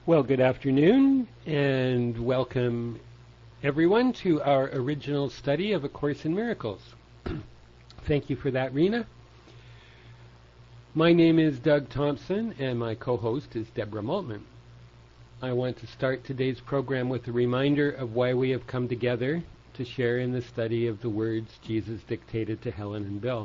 Well, good afternoon, and welcome everyone to our original study of A Course in Miracles. Thank you for that, Rena. My name is Doug Thompson, and my co-host is Deborah Maltman. I want to start today's program with a reminder of why we have come together to share in the study of the words Jesus dictated to Helen and Bill.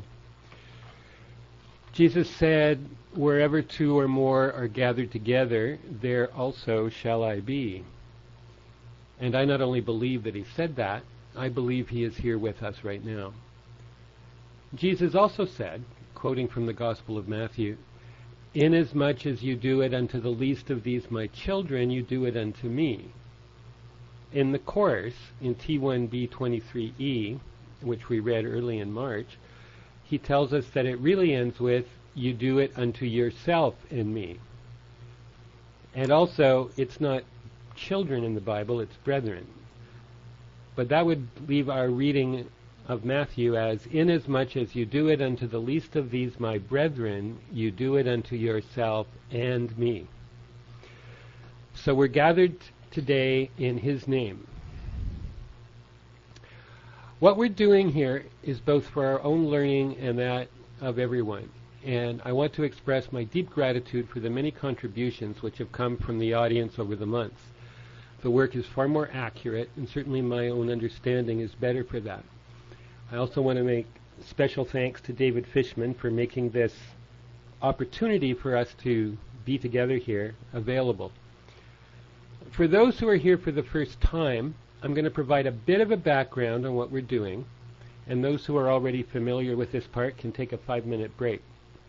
Jesus said, "Wherever two or more are gathered together, there also shall I be." And I not only believe that he said that, I believe he is here with us right now. Jesus also said, quoting from the Gospel of Matthew, "Inasmuch as you do it unto the least of these my children, you do it unto me." In the course, in T1B23E, which we read early in March, he tells us that it really ends with, "You do it unto yourself and me." And also, it's not children in the Bible, it's brethren. But that would leave our reading of Matthew as, "Inasmuch as you do it unto the least of these my brethren, you do it unto yourself and me." So we're gathered today in his name. What we're doing here is both for our own learning and that of everyone. And I want to express my deep gratitude for the many contributions which have come from the audience over the months. The work is far more accurate, and certainly my own understanding is better for that. I also want to make special thanks to David Fishman for making this opportunity for us to be together here available. For those who are here for the first time, I'm going to provide a bit of a background on what we're doing, and those who are already familiar with this part can take a 5-minute break.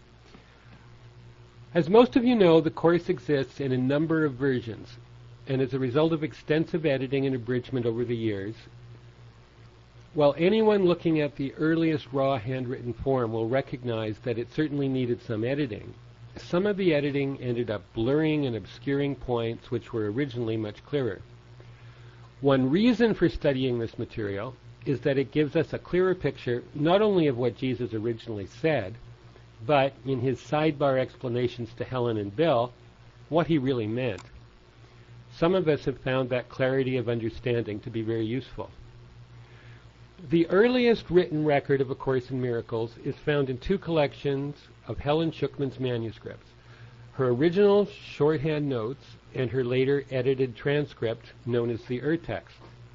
As most of you know, the Course exists in a number of versions, and as a result of extensive editing and abridgment over the years, while anyone looking at the earliest raw handwritten form will recognize that it certainly needed some editing, some of the editing ended up blurring and obscuring points which were originally much clearer. One reason for studying this material is that it gives us a clearer picture not only of what Jesus originally said, but in his sidebar explanations to Helen and Bill, what he really meant. Some of us have found that clarity of understanding to be very useful. The earliest written record of A Course in Miracles is found in two collections of Helen Schucman's manuscripts, her original shorthand notes and her later edited transcript known as the Urtext.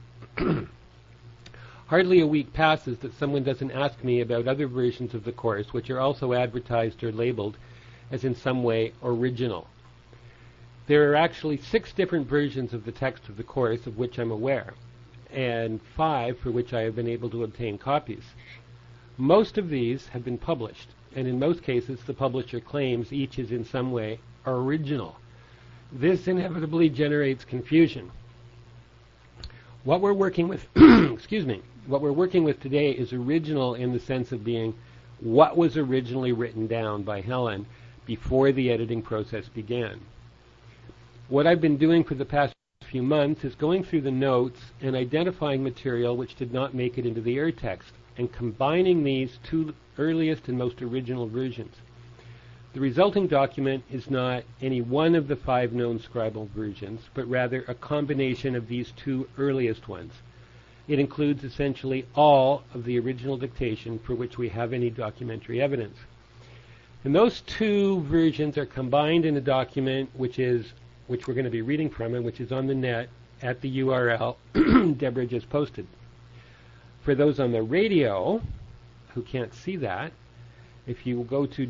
Hardly a week passes that someone doesn't ask me about other versions of the Course which are also advertised or labeled as in some way original. There are actually 6 different versions of the text of the Course of which I'm aware, and 5 for which I have been able to obtain copies. Most of these have been published, and in most cases the publisher claims each is in some way original. This inevitably generates confusion. What we're working with, what we're working with today is original in the sense of being what was originally written down by Helen before the editing process began. What I've been doing for the past few months is going through the notes and identifying material which did not make it into the Urtext, and combining these two earliest and most original versions. The resulting document is not any one of the 5 known scribal versions, but rather a combination of these 2 earliest ones. It includes essentially all of the original dictation for which we have any documentary evidence. And those 2 versions are combined in a document which we're going to be reading from and which is on the net at the URL Deborah just posted. For those on the radio who can't see that, if you go to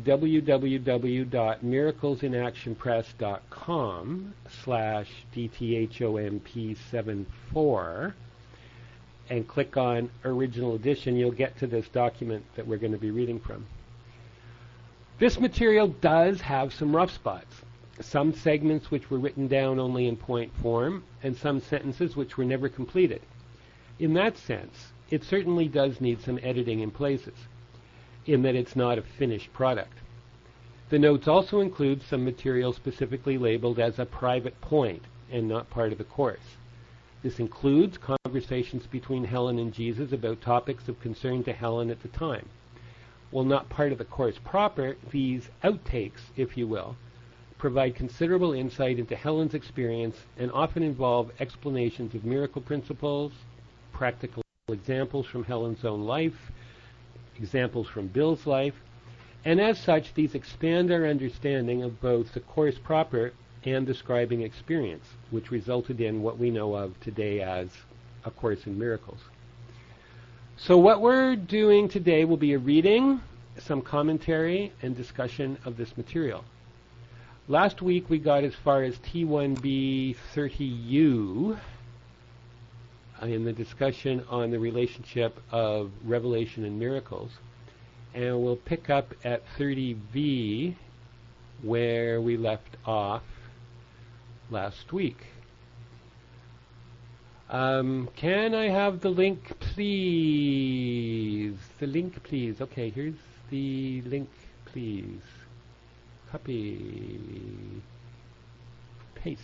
www.miraclesinactionpress.com/DTHOMP74 and click on Original Edition, you'll get to this document that we're going to be reading from. This material does have some rough spots. Some segments which were written down only in point form, and some sentences which were never completed. In that sense, it certainly does need some editing in places, in that it's not a finished product. The notes also include some material specifically labeled as a private point and not part of the Course. This includes conversations between Helen and Jesus about topics of concern to Helen at the time. While not part of the Course proper, these outtakes, if you will, provide considerable insight into Helen's experience and often involve explanations of miracle principles, practical examples from Helen's own life, examples from Bill's life, and as such, these expand our understanding of both the Course proper and the scribing experience, which resulted in what we know of today as A Course in Miracles. So what we're doing today will be a reading, some commentary, and discussion of this material. Last week we got as far as T1b 30U in the discussion on the relationship of revelation and miracles. And we'll pick up at 30V where we left off last week. Can I have the link, please? The link, please. Okay, here's the link, please. Copy. Paste.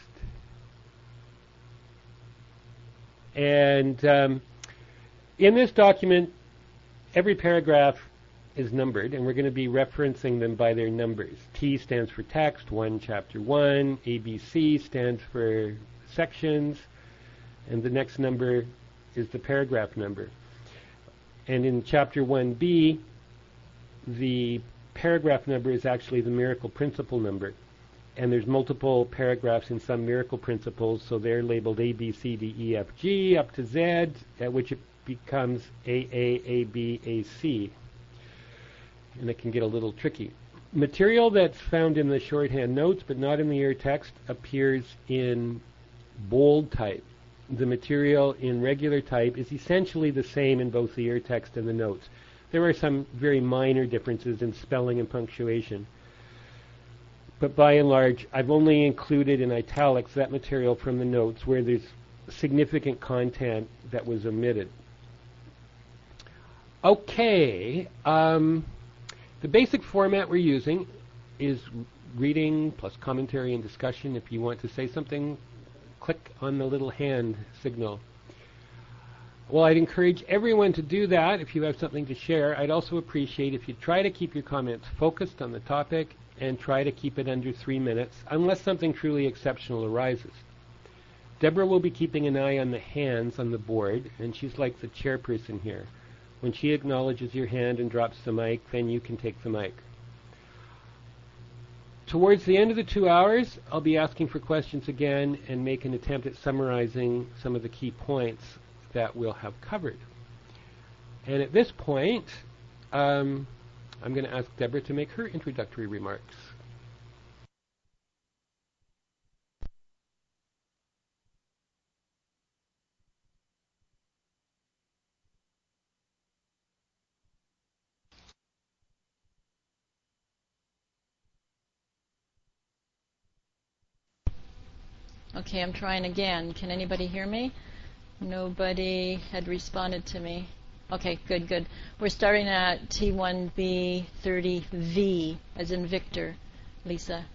And in this document, every paragraph is numbered, and we're going to be referencing them by their numbers. T stands for text, 1, chapter 1. ABC stands for sections, and the next number is the paragraph number. And in chapter 1b, the paragraph number is actually the miracle principle number. And there's multiple paragraphs in some miracle principles, so they're labeled A, B, C, D, E, F, G, up to Z, at which it becomes A, A, B, A, C. And it can get a little tricky. Material that's found in the shorthand notes, but not in the ear text, appears in bold type. The material in regular type is essentially the same in both the ear text and the notes. There are some very minor differences in spelling and punctuation. But by and large, I've only included in italics that material from the notes where there's significant content that was omitted. Okay, the basic format we're using is reading plus commentary and discussion. If you want to say something, click on the little hand signal. Well, I'd encourage everyone to do that if you have something to share. I'd also appreciate if you try to keep your comments focused on the topic and try to keep it under 3 minutes, unless something truly exceptional arises. Deborah will be keeping an eye on the hands on the board, and she's like the chairperson here. When she acknowledges your hand and drops the mic, then you can take the mic. Towards the end of the 2 hours, I'll be asking for questions again and make an attempt at summarizing some of the key points that we'll have covered. And at this point, I'm going to ask Deborah to make her introductory remarks. Okay, I'm trying again. Can anybody hear me? Nobody had responded to me. Okay, good, good. We're starting at T1b 30V, as in Victor, Lisa.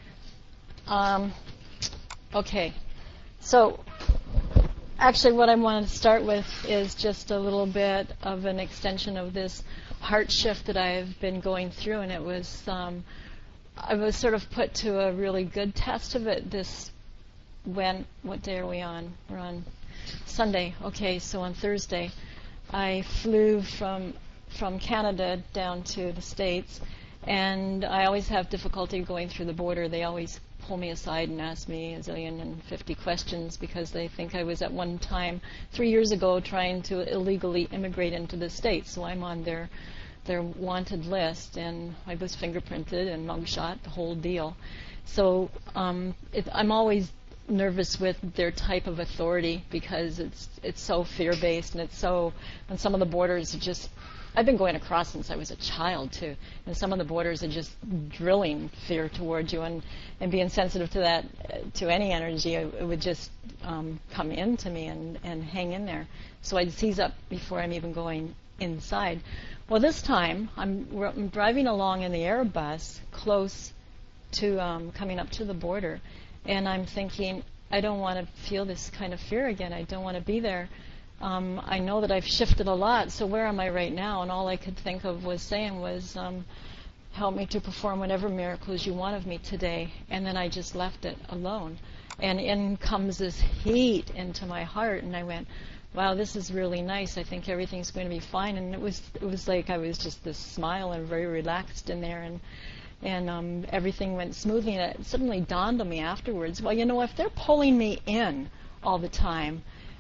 Okay, so actually what I want to start with is just a little bit of an extension of this heart shift that I've been going through, and it was, I was sort of put to a really good test of it what day are we on? We're on Sunday. Okay, so on Thursday, I flew from Canada down to the States, and I always have difficulty going through the border. They always pull me aside and ask me 1,050 questions because they think I was at one time 3 years ago trying to illegally immigrate into the States. So I'm on their wanted list, and I was fingerprinted and mugshot, the whole deal. So I'm always nervous with their type of authority because it's so fear-based, and it's so, on some of the borders, it just, I've been going across since I was a child too, and some of the borders are just drilling fear towards you, and being sensitive to that, to any energy, it would just come into me and hang in there. So I'd seize up before I'm even going inside. Well, this time I'm driving along in the Airbus close to coming up to the border, and I'm thinking, I don't want to feel this kind of fear again. I don't want to be there. I know that I've shifted a lot, so where am I right now? And all I could think of was saying was, help me to perform whatever miracles you want of me today. And then I just left it alone. And in comes this heat into my heart, and I went, wow, this is really nice. I think everything's going to be fine. And it was like I was just this smile and very relaxed in there, and everything went smoothly. And it suddenly dawned on me afterwards, well, if they're pulling me in all the time,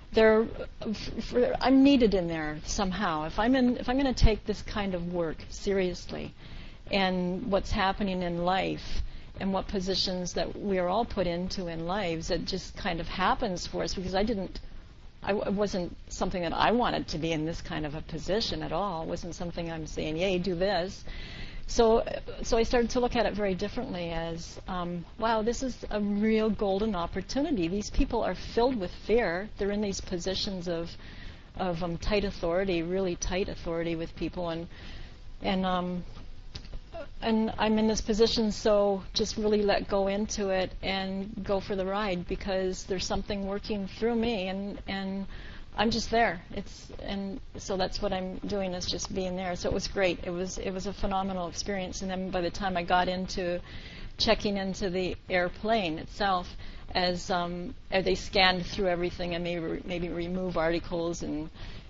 I'm needed in there somehow. If I'm going to take this kind of work seriously, and what's happening in life, and what positions that we are all put into in lives, it just kind of happens for us, because it wasn't something that I wanted to be in this kind of a position at all. It wasn't something I'm saying, yay, do this. So I started to look at it very differently as, wow, this is a real golden opportunity. These people are filled with fear. They're in these positions of tight authority, really tight authority with people, and I'm in this position, so just really let go into it and go for the ride, because there's something working through me, and I'm just there. And so that's what I'm doing, is just being there. So it was great. It was a phenomenal experience. And then by the time I got into checking into the airplane itself, as they scanned through everything and maybe remove articles and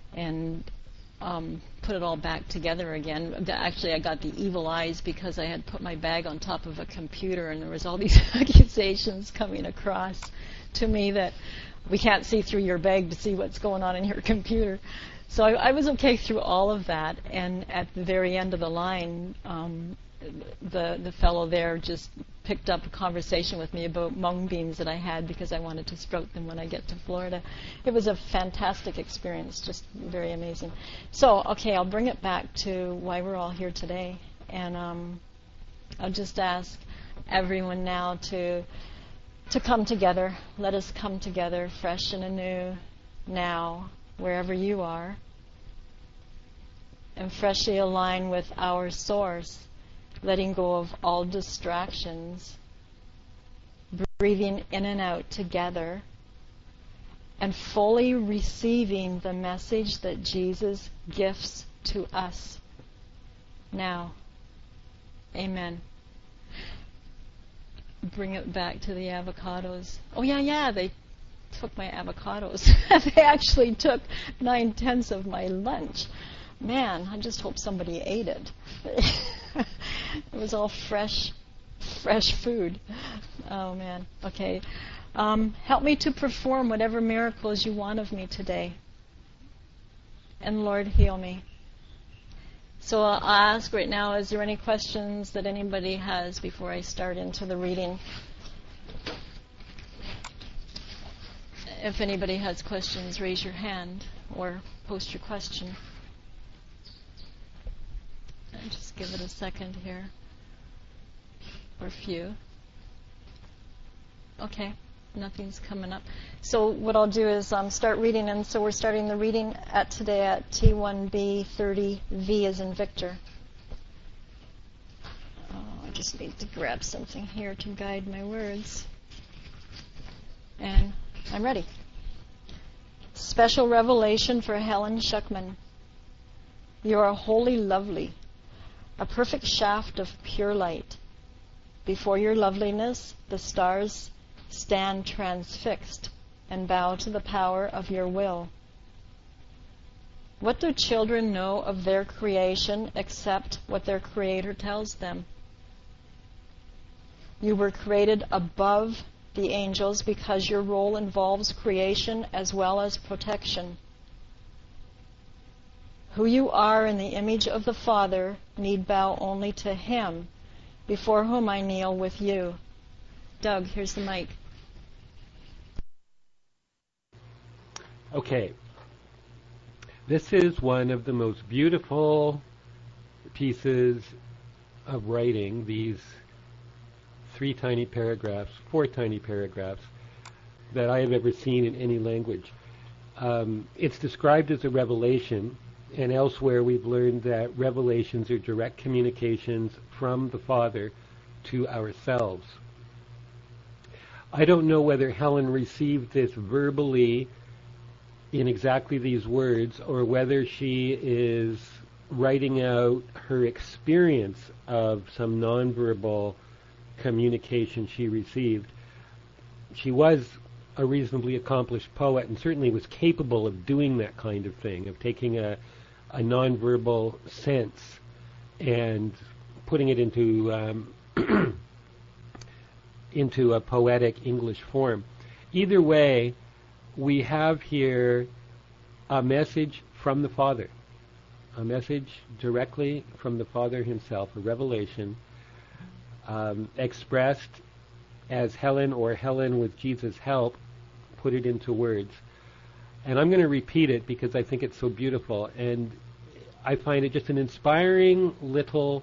put it all back together again. Actually, I got the evil eyes because I had put my bag on top of a computer, and there was all these accusations coming across to me that we can't see through your bag to see what's going on in your computer. So I was okay through all of that, and at the very end of the line, the fellow there just picked up a conversation with me about mung beans that I had, because I wanted to sprout them when I get to Florida. It was a fantastic experience, just very amazing. So, okay, I'll bring it back to why we're all here today, and I'll just ask everyone now to come together. Let us come together fresh and anew now, wherever you are, and freshly align with our source, letting go of all distractions, breathing in and out together, and fully receiving the message that Jesus gifts to us now. Amen. Bring it back to the avocados. Oh, yeah, they took my avocados. They actually took 9/10 of my lunch. Man, I just hope somebody ate it. It was all fresh food. Oh, man. Okay. Help me to perform whatever miracles you want of me today. And Lord, heal me. So I'll ask right now, is there any questions that anybody has before I start into the reading? If anybody has questions, raise your hand or post your question. And just give it a second here. Or a few. Okay. Nothing's coming up. So what I'll do is start reading, and so we're starting the reading today at T1B 30V as in Victor. I just need to grab something here to guide my words. And I'm ready. Special revelation for Helen Schuckman. You are wholly lovely, a perfect shaft of pure light. Before your loveliness, the stars stand transfixed and bow to the power of your will. What do children know of their creation except what their Creator tells them? You were created above the angels because your role involves creation as well as protection. Who you are in the image of the Father need bow only to Him, before whom I kneel with you. Doug, here's the mic. Okay. This is one of the most beautiful pieces of writing, these 4 tiny paragraphs, that I have ever seen in any language. It's described as a revelation, and elsewhere we've learned that revelations are direct communications from the Father to ourselves. I don't know whether Helen received this verbally in exactly these words, or whether she is writing out her experience of some nonverbal communication she received. She was a reasonably accomplished poet and certainly was capable of doing that kind of thing, of taking a nonverbal sense and putting it into into a poetic English form. Either way, we have here a message from the Father, a message directly from the Father himself, a revelation expressed as Helen, or Helen with Jesus' help, put it into words. And I'm going to repeat it because I think it's so beautiful, and I find it just an inspiring little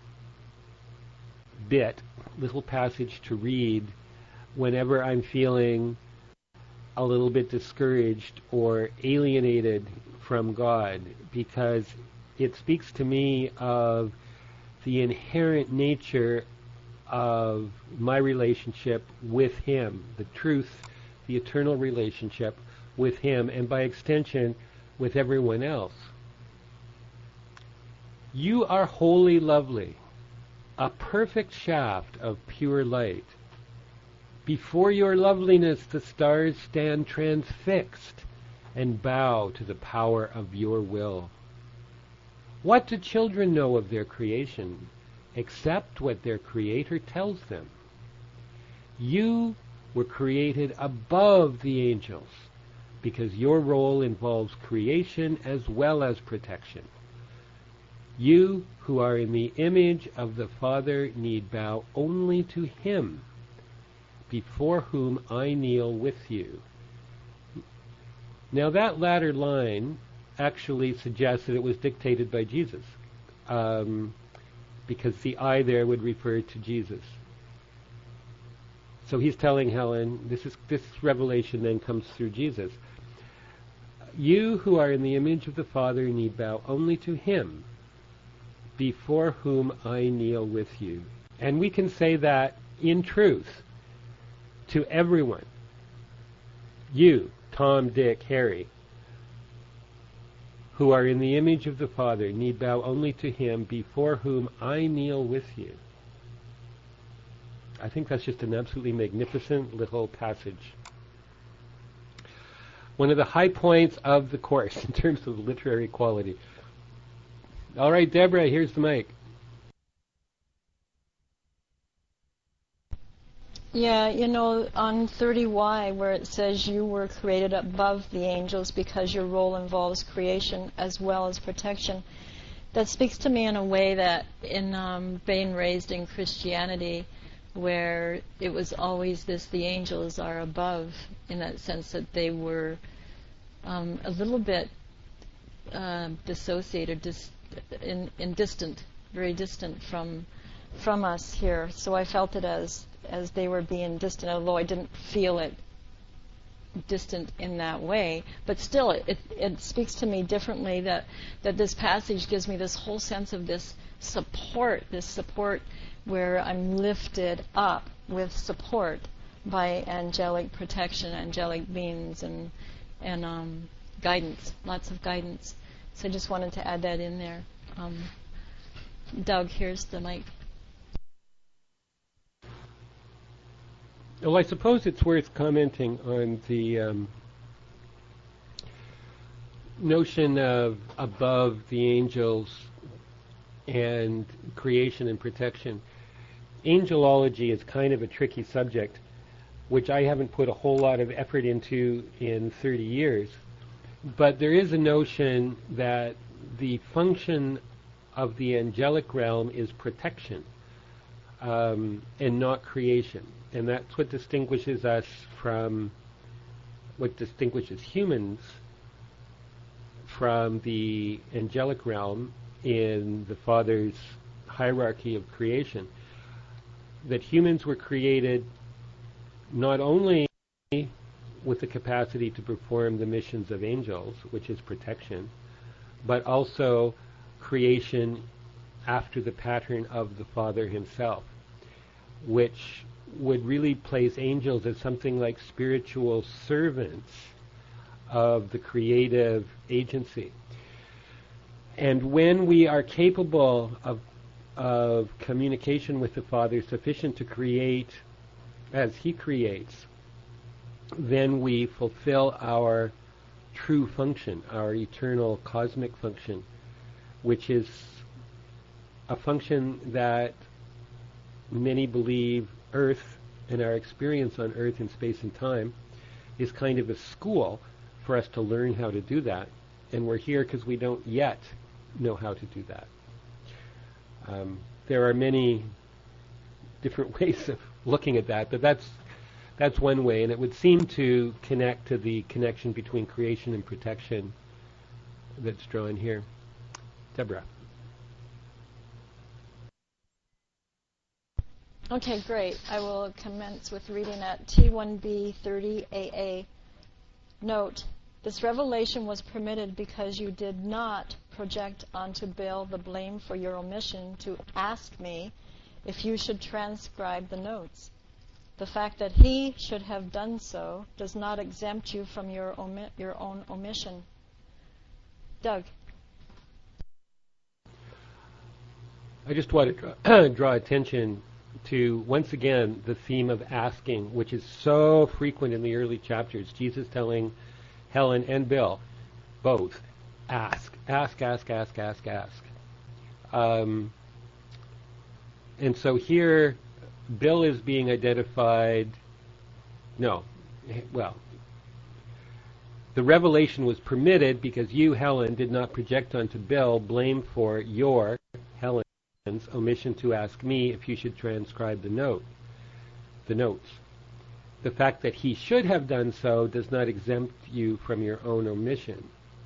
passage to read whenever I'm feeling a little bit discouraged or alienated from God, because it speaks to me of the inherent nature of my relationship with Him, the truth, the eternal relationship with Him, and by extension with everyone else. You are wholly lovely, a perfect shaft of pure light. Before your loveliness the stars stand transfixed and bow to the power of your will. What do children know of their creation except what their Creator tells them? You were created above the angels because your role involves creation as well as protection. You who are in the image of the Father need bow only to Him, before whom I kneel with you. Now that latter line actually suggests that it was dictated by Jesus, because the I there would refer to Jesus. So he's telling Helen, this revelation then comes through Jesus. You who are in the image of the Father need bow only to Him, before whom I kneel with you. And we can say that in truth to everyone. You, Tom, Dick, Harry, who are in the image of the Father, need bow only to Him, before whom I kneel with you. I think that's just an absolutely magnificent little passage. One of the high points of the course in terms of literary quality. All right, Deborah, here's the mic. Yeah, on 30Y, where it says you were created above the angels because your role involves creation as well as protection, that speaks to me in a way that in being raised in Christianity, where it was always the angels are above, in that sense that they were a little bit dissociated, distant, very distant from us here. So I felt it as they were being distant, although I didn't feel it distant in that way. But still, it speaks to me differently, that this passage gives me this whole sense of this support where I'm lifted up with support by angelic protection, angelic beings, and guidance, lots of guidance. So I just wanted to add that in there. Doug, here's the mic. Well, I suppose it's worth commenting on the notion of above the angels and creation and protection. Angelology is kind of a tricky subject, which I haven't put a whole lot of effort into in 30 years. But there is a notion that the function of the angelic realm is protection, and not creation. And that's what distinguishes us from, what distinguishes humans from the angelic realm in the Father's hierarchy of creation. That humans were created not only with the capacity to perform the missions of angels, which is protection, but also creation after the pattern of the Father himself, which would really place angels as something like spiritual servants of the creative agency. And when we are capable of communication with the Father sufficient to create as He creates, then we fulfill our true function, our eternal cosmic function, which is a function that many believe Earth and our experience on Earth in space and time is kind of a school for us to learn how to do that. And we're here because we don't yet know how to do that. There are many different ways of looking at that, but that's one way, and it would seem to connect to the connection between creation and protection that's drawn here. Deborah. Okay, great. I will commence with reading at T1B 30AA. Note, this revelation was permitted because you did not project onto Bill the blame for your omission to ask me if you should transcribe the notes. The fact that he should have done so does not exempt you from your own omission. Doug. I just want to draw attention to, once again, the theme of asking, which is so frequent in the early chapters. Jesus telling Helen and Bill, both, ask. And so here, Bill is being identified. The revelation was permitted because you, Helen, did not project onto Bill blame for your, Helen's, omission to ask me if you should transcribe the notes. The fact that he should have done so does not exempt you from your own omission.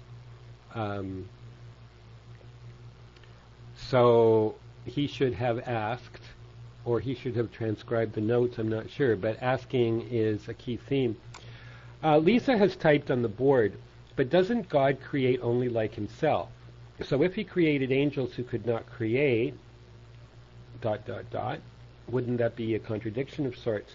So he should have asked, or he should have transcribed the notes, I'm not sure, but asking is a key theme. Lisa has typed on the board, but doesn't God create only like himself? So if he created angels who could not create, ... wouldn't that be a contradiction of sorts?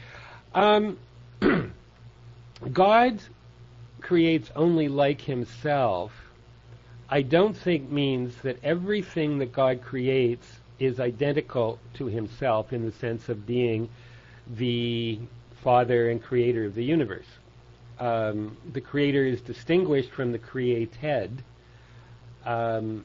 God creates only like himself, I don't think means that everything that God creates is identical to himself in the sense of being the Father and creator of the universe. The creator is distinguished from the created, and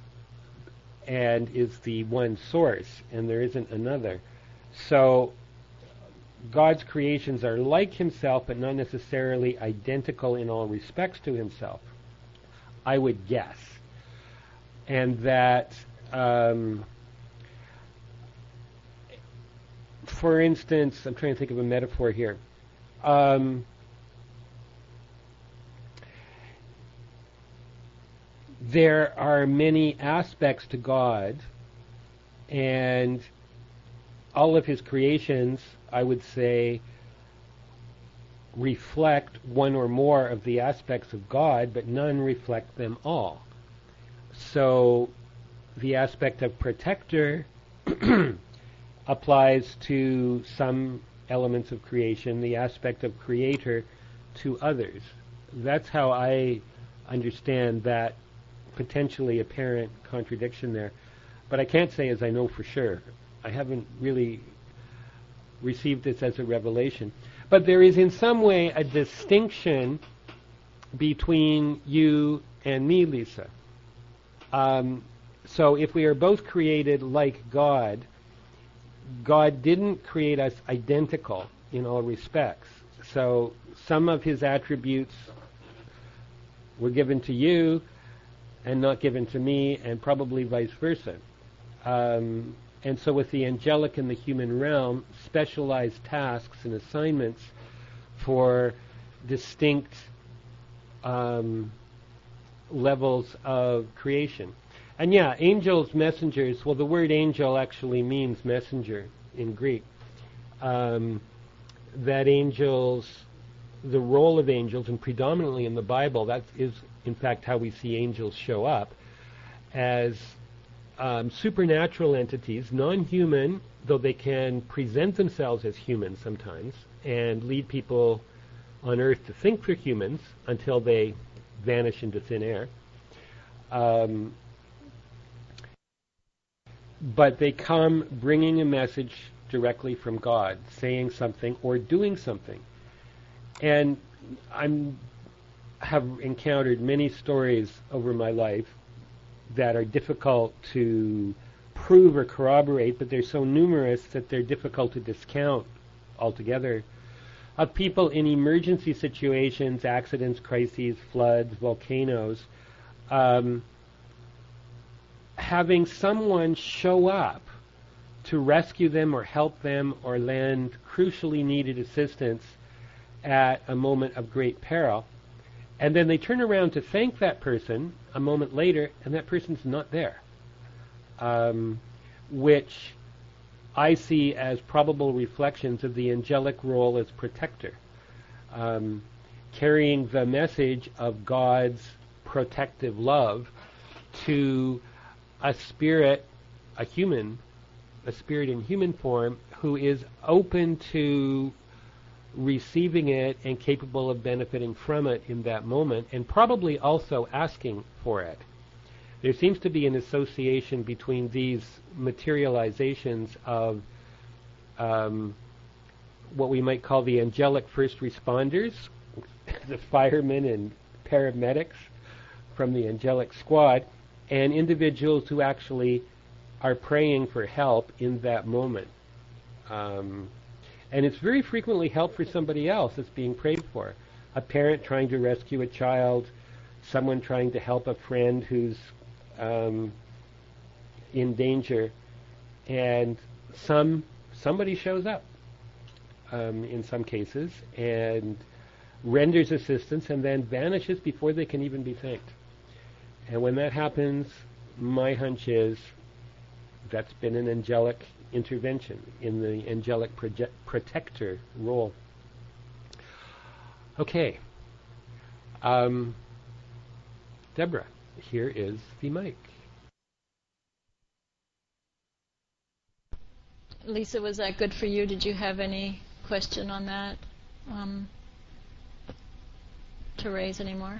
is the one source, and there isn't another. So God's creations are like himself, but not necessarily identical in all respects to himself, I would guess. And that, for instance, I'm trying to think of a metaphor here. There are many aspects to God, and all of his creations, I would say, reflect one or more of the aspects of God, but none reflect them all. So the aspect of protector applies to some elements of creation, the aspect of creator to others. That's how I understand that potentially apparent contradiction there. But I can't say as I know for sure. I haven't really received this as a revelation. But there is in some way a distinction between you and me, Lisa. So if we are both created like God, God didn't create us identical in all respects. So some of his attributes were given to you and not given to me, and probably vice versa. And so with the angelic and the human realm, specialized tasks and assignments for distinct levels of creation. And yeah, angels, messengers, well, the word angel actually means messenger in Greek. That angels, the role of angels, and predominantly in the Bible, that is in fact how we see angels show up, as supernatural entities, non-human, though they can present themselves as humans sometimes, and lead people on earth to think they're humans until they vanish into thin air. Um, but they come bringing a message directly from God, saying something or doing something. And I have encountered many stories over my life that are difficult to prove or corroborate, but they're so numerous that they're difficult to discount altogether, of people in emergency situations, accidents, crises, floods, volcanoes, having someone show up to rescue them or help them or lend crucially needed assistance at a moment of great peril. And then they turn around to thank that person a moment later, and that person's not there, which I see as probable reflections of the angelic role as protector, carrying the message of God's protective love to a spirit, a spirit in human form who is open to receiving it and capable of benefiting from it in that moment, and probably also asking for it. There seems to be an association between these materializations of what we might call the angelic first responders, the firemen and paramedics from the angelic squad, and individuals who actually are praying for help in that moment. And it's very frequently help for somebody else that's being prayed for. A parent trying to rescue a child, someone trying to help a friend who's in danger, and somebody shows up in some cases and renders assistance and then vanishes before they can even be thanked. And when that happens, my hunch is that's been an angelic intervention in the angelic protector role. Okay. Deborah, here is the mic. Lisa, was that good for you? Did you have any question on that to raise anymore?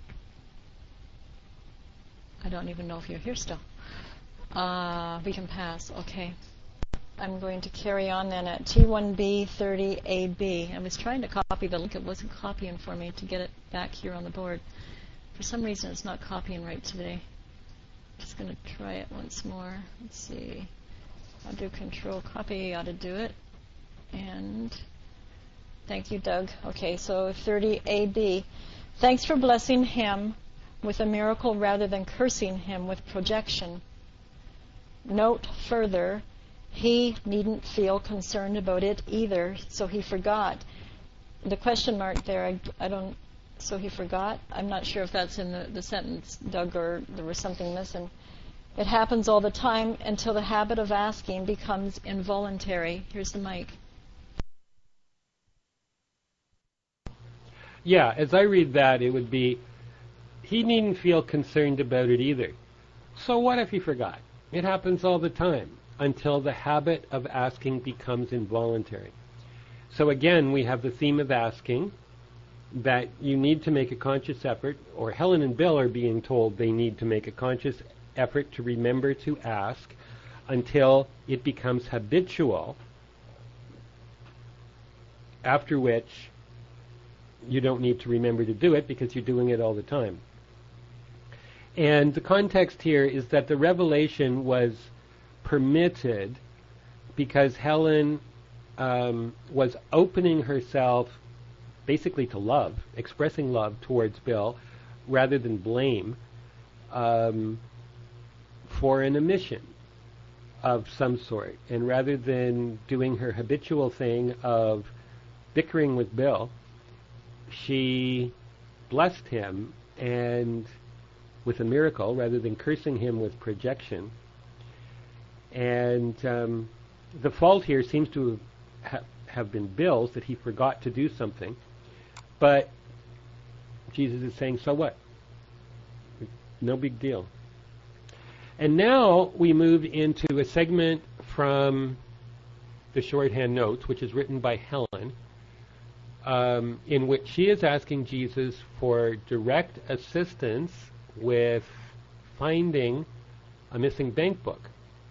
I don't even know if you're here still. We can pass. Okay. I'm going to carry on then at T1B30AB. I was trying to copy the link. It wasn't copying for me to get it back here on the board. For some reason, it's not copying right today. Just going to try it once more. Let's see. I'll do Control Copy. Ought to do it. And thank you, Doug. Okay, so 30AB. Thanks for blessing him with a miracle rather than cursing him with projection. Note further, he needn't feel concerned about it either, so he forgot. The question mark there, I don't, so he forgot? I'm not sure if that's in the sentence, Doug, or there was something missing. It happens all the time until the habit of asking becomes involuntary. Here's the mic. Yeah, as I read that, it would be, he needn't feel concerned about it either. So what if he forgot? It happens all the time until the habit of asking becomes involuntary. So again, we have the theme of asking, that you need to make a conscious effort, or Helen and Bill are being told they need to make a conscious effort to remember to ask until it becomes habitual, after which you don't need to remember to do it because you're doing it all the time. And the context here is that the revelation was permitted because Helen was opening herself basically to love, expressing love towards Bill rather than blame for an omission of some sort. And rather than doing her habitual thing of bickering with Bill, she blessed him and with a miracle rather than cursing him with projection. And the fault here seems to have been Bill's, that he forgot to do something. But Jesus is saying, so what? No big deal. And now we move into a segment from the shorthand notes, which is written by Helen, in which she is asking Jesus for direct assistance with finding a missing bank book.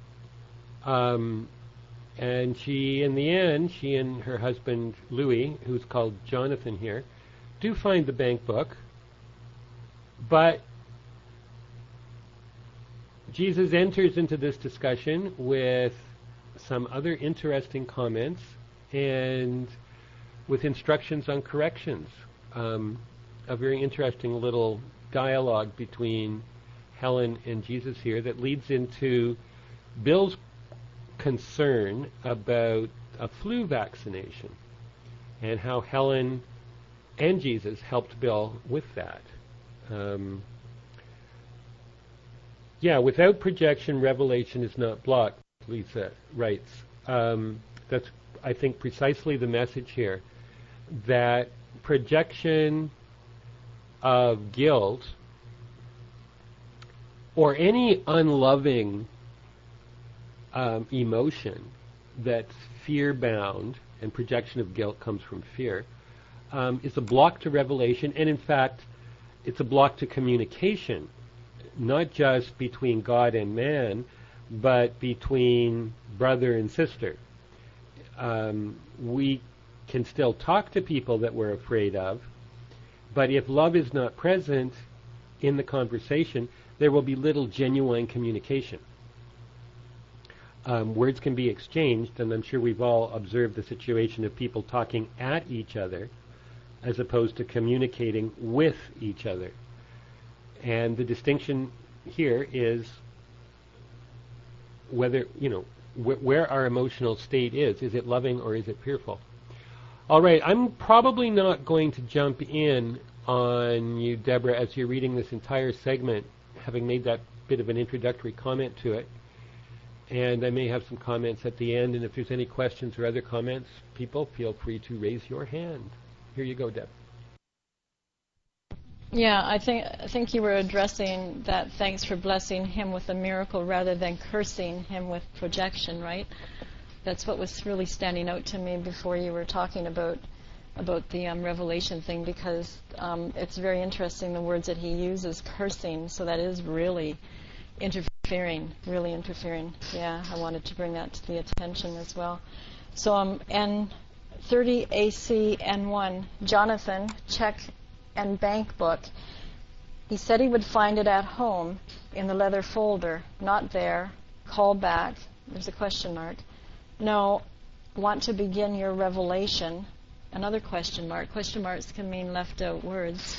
And she, in the end, she and her husband Louis, who's called Jonathan here, do find the bank book, but Jesus enters into this discussion with some other interesting comments and with instructions on corrections. A very interesting little dialogue between Helen and Jesus here that leads into Bill's concern about a flu vaccination and how Helen and Jesus helped Bill with that. Without projection, revelation is not blocked, Lisa writes. That's, I think, precisely the message here, that projection of guilt or any unloving emotion that's fear-bound, and projection of guilt comes from fear, is a block to revelation, and in fact, it's a block to communication, not just between God and man, but between brother and sister. We can still talk to people that we're afraid of, but if love is not present in the conversation, there will be little genuine communication. Words can be exchanged, and I'm sure we've all observed the situation of people talking at each other as opposed to communicating with each other. And the distinction here is whether, where our emotional state is. Is it loving or is it fearful? All right, I'm probably not going to jump in on you, Deborah, as you're reading this entire segment, having made that bit of an introductory comment to it. And I may have some comments at the end, and if there's any questions or other comments, people, feel free to raise your hand. Here you go, Deb. Yeah, I think you were addressing that. Thanks for blessing him with a miracle rather than cursing him with projection, right? That's what was really standing out to me before you were talking about the revelation thing, because it's very interesting the words that he uses, cursing. So that is really interfering. Yeah, I wanted to bring that to the attention as well. So N30 AC N1, Jonathan, check and bank book. He said he would find it at home in the leather folder. Not there. Call back. There's a question mark. No, want to begin your revelation. Another question mark. Question marks can mean left out words.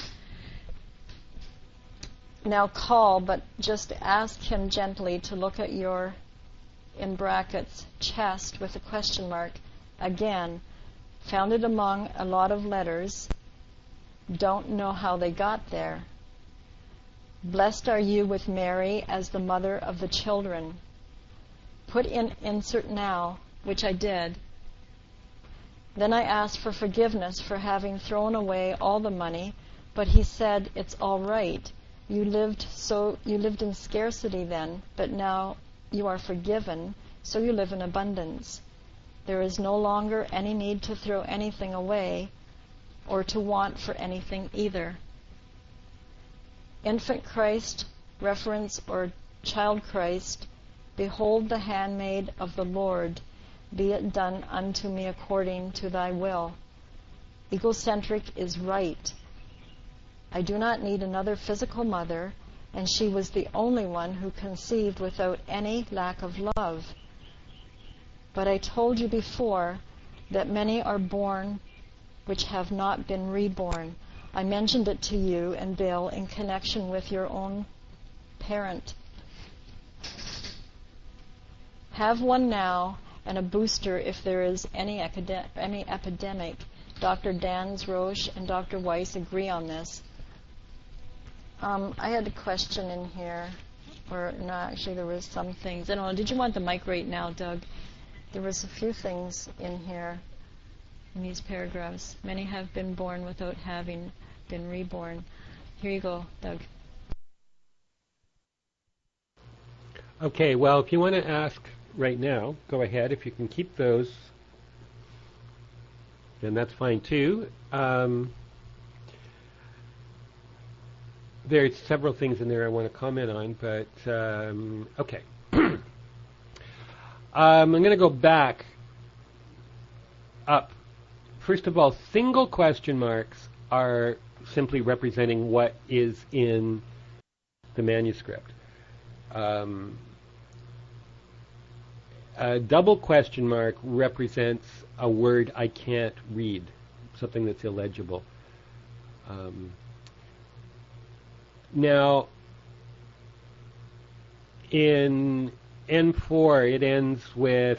Now call, but just ask him gently to look at your, in brackets, chest with a question mark. Again, found it among a lot of letters. Don't know how they got there. Blessed are you with Mary as the mother of the children. Put in insert now, which I did. Then I asked for forgiveness for having thrown away all the money, but he said it's all right. You lived in scarcity then, but now you are forgiven, so you live in abundance. There is no longer any need to throw anything away or to want for anything either. Infant Christ, reference, or child Christ, behold the handmaid of the Lord, be it done unto me according to thy will. Egocentric is right. I do not need another physical mother, and she was the only one who conceived without any lack of love. But I told you before that many are born which have not been reborn. I mentioned it to you and Bill in connection with your own parent. Have one now and a booster if there is any epidemic. Dr. Dans Roche and Dr. Weiss agree on this. I had a question in here, or no, actually there was some things. I don't know, did you want the mic right now, Doug? There was a few things in here, in these paragraphs. Many have been born without having been reborn. Here you go, Doug. Okay, well, if you want to ask right now, go ahead. If you can keep those, then that's fine too. there's several things in there I want to comment on, but okay. I'm going to go back up. First of all, single question marks are simply representing what is in the manuscript. A double question mark represents a word I can't read, something that's illegible. Now, in N4, it ends with,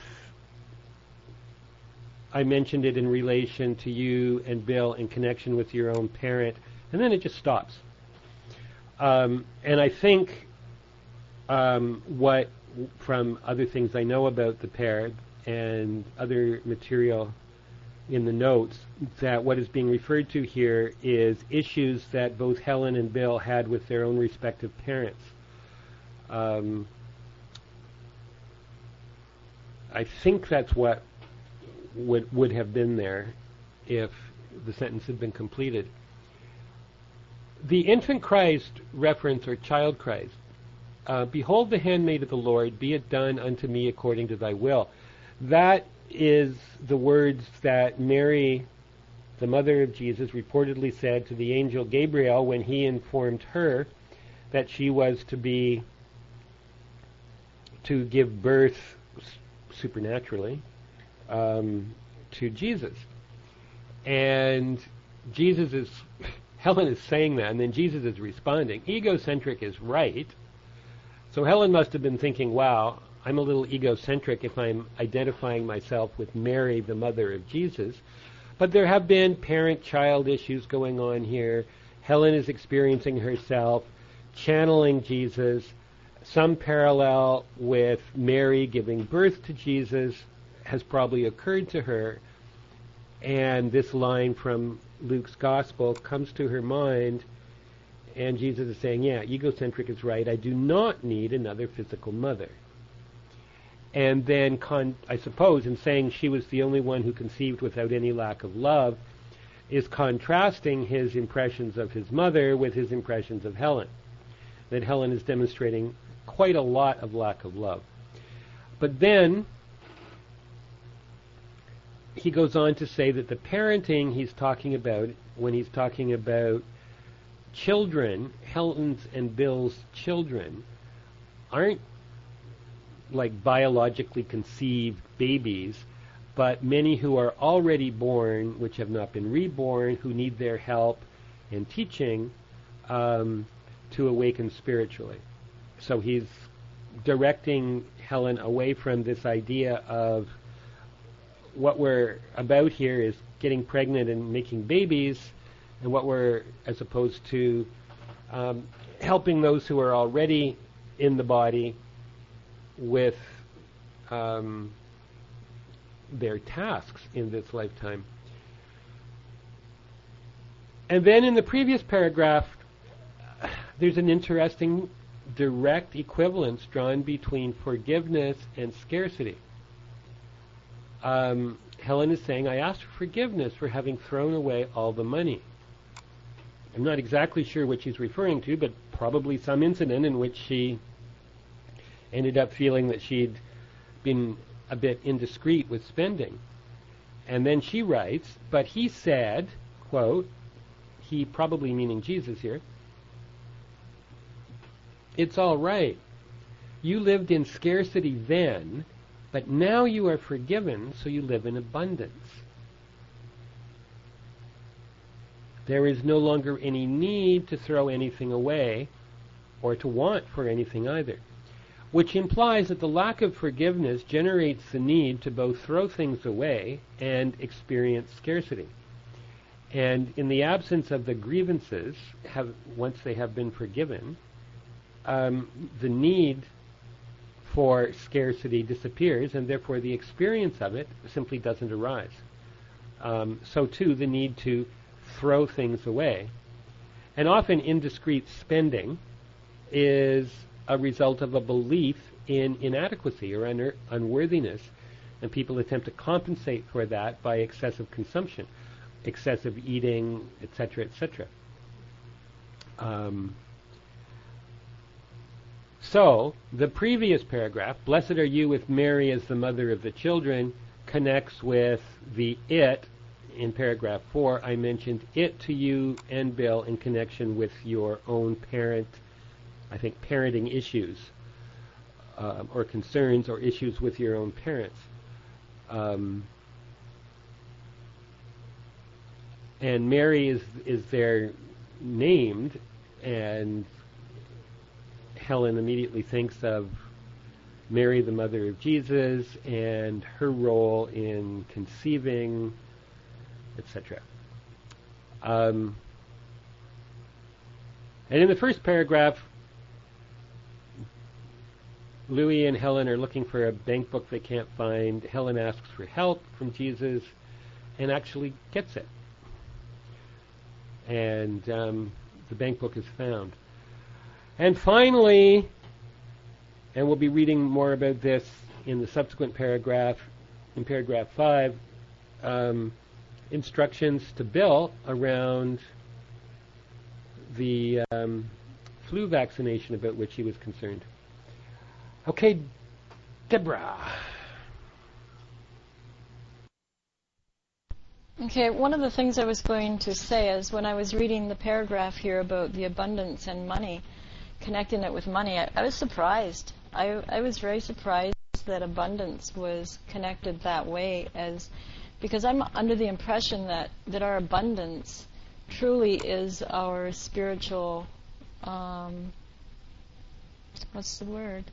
I mentioned it in relation to you and Bill in connection with your own parent, and then it just stops. And I think what, from other things I know about the pair and other material in the notes, that what is being referred to here is issues that both Helen and Bill had with their own respective parents. I think that's what would have been there if the sentence had been completed. The infant Christ reference, or child Christ, behold the handmaid of the Lord, be it done unto me according to thy will. That is the words that Mary, the mother of Jesus, reportedly said to the angel Gabriel when he informed her that she was to give birth supernaturally to Jesus. And Helen is saying that, and then Jesus is responding. Egocentric is right. So Helen must have been thinking, wow, I'm a little egocentric if I'm identifying myself with Mary, the mother of Jesus. But there have been parent-child issues going on here. Helen is experiencing herself, channeling Jesus. Some parallel with Mary giving birth to Jesus has probably occurred to her. And this line from Luke's Gospel comes to her mind, and Jesus is saying, yeah, egocentric is right. I do not need another physical mother. And then, I suppose, in saying she was the only one who conceived without any lack of love, is contrasting his impressions of his mother with his impressions of Helen. That Helen is demonstrating quite a lot of lack of love. But then, he goes on to say that the parenting he's talking about, when he's talking about children, Helen's and Bill's children, aren't like biologically conceived babies, but many who are already born, which have not been reborn, who need their help and teaching to awaken spiritually. So he's directing Helen away from this idea of what we're about here is getting pregnant and making babies, and what we're, as opposed to helping those who are already in the body with their tasks in this lifetime. And then in the previous paragraph, there's an interesting direct equivalence drawn between forgiveness and scarcity. Helen is saying, I asked for forgiveness for having thrown away all the money. I'm not exactly sure what she's referring to, but probably some incident in which she ended up feeling that she'd been a bit indiscreet with spending. And then she writes, but he said, quote, he probably meaning Jesus here, it's all right. You lived in scarcity then, but now you are forgiven, so you live in abundance. There is no longer any need to throw anything away or to want for anything either, which implies that the lack of forgiveness generates the need to both throw things away and experience scarcity. And in the absence of the grievances, once they have been forgiven, the need for scarcity disappears, and therefore the experience of it simply doesn't arise. So too, the need to throw things away. And often indiscreet spending is a result of a belief in inadequacy or unworthiness, and people attempt to compensate for that by excessive consumption, excessive eating, etc., etc. So, the previous paragraph, blessed are you with Mary as the mother of the children, connects with the it. In paragraph 4, I mentioned it to you and Bill in connection with your own parenting issues, or concerns or issues with your own parents. And Mary is there named, and Helen immediately thinks of Mary, the mother of Jesus, and her role in conceiving, etc. And in the first paragraph, Louis and Helen are looking for a bank book they can't find. Helen asks for help from Jesus and actually gets it. And the bank book is found. And finally, and we'll be reading more about this in the subsequent paragraph, in paragraph 5, instructions to Bill around the flu vaccination about which he was concerned. Okay, Deborah. Okay, one of the things I was going to say is when I was reading the paragraph here about the abundance and money, connecting it with money, I was surprised. I was very surprised that abundance was connected that way, because I'm under the impression that our abundance truly is our spiritual, what's the word?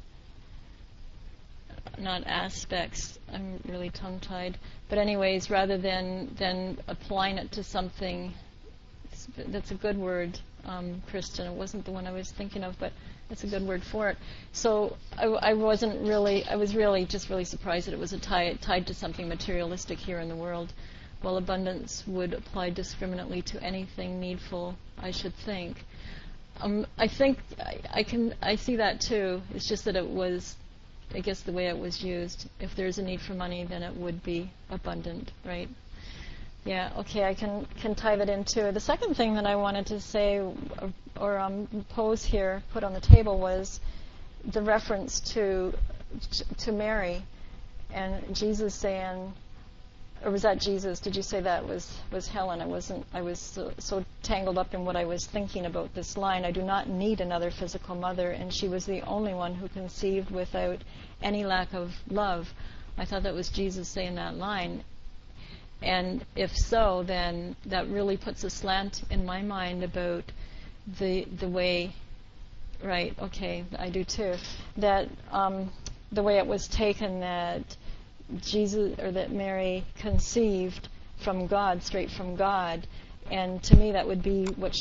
Not aspects. I'm really tongue-tied. But anyways, rather than applying it to something, that's a good word, Kristen. It wasn't the one I was thinking of, but it's a good word for it. So I was really surprised that it was tied to something materialistic here in the world. Well, abundance would apply discriminately to anything needful, I should think. I think I see that too. It's just that it was, I guess, the way it was used. If there's a need for money, then it would be abundant, right? Yeah, okay, I can tie that in too. The second thing that I wanted to say or pose here, put on the table, was the reference to Mary and Jesus saying, or was that Jesus? Did you say that was Helen? I was so tangled up in what I was thinking about this line. I do not need another physical mother, and she was the only one who conceived without any lack of love. I thought that was Jesus saying that line. And if so, then that really puts a slant in my mind about the way, right, okay, I do too, that the way it was taken that Jesus, or that Mary conceived from God, straight from God, and to me that would be what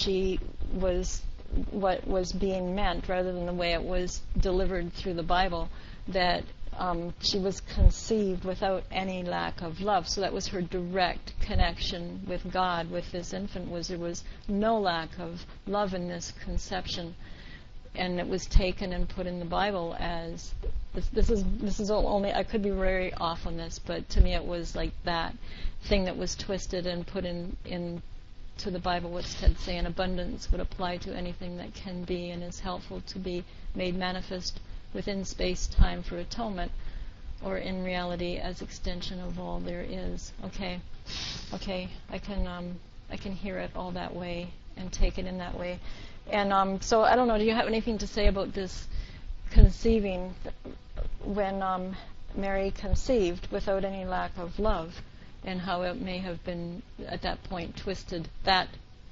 was being meant, rather than the way it was delivered through the Bible, that she was conceived without any lack of love. So that was her direct connection with God, with this infant, there was no lack of love in this conception. And it was taken and put in the Bible as, this is only, I could be very off on this, but to me it was like that thing that was twisted and put in to the Bible, what's saying abundance would apply to anything that can be and is helpful to be made manifest within space-time for atonement, or in reality as extension of all there is. Okay, I can hear it all that way and take it in that way. And so I don't know, do you have anything to say about this conceiving, when Mary conceived without any lack of love, and how it may have been at that point twisted, that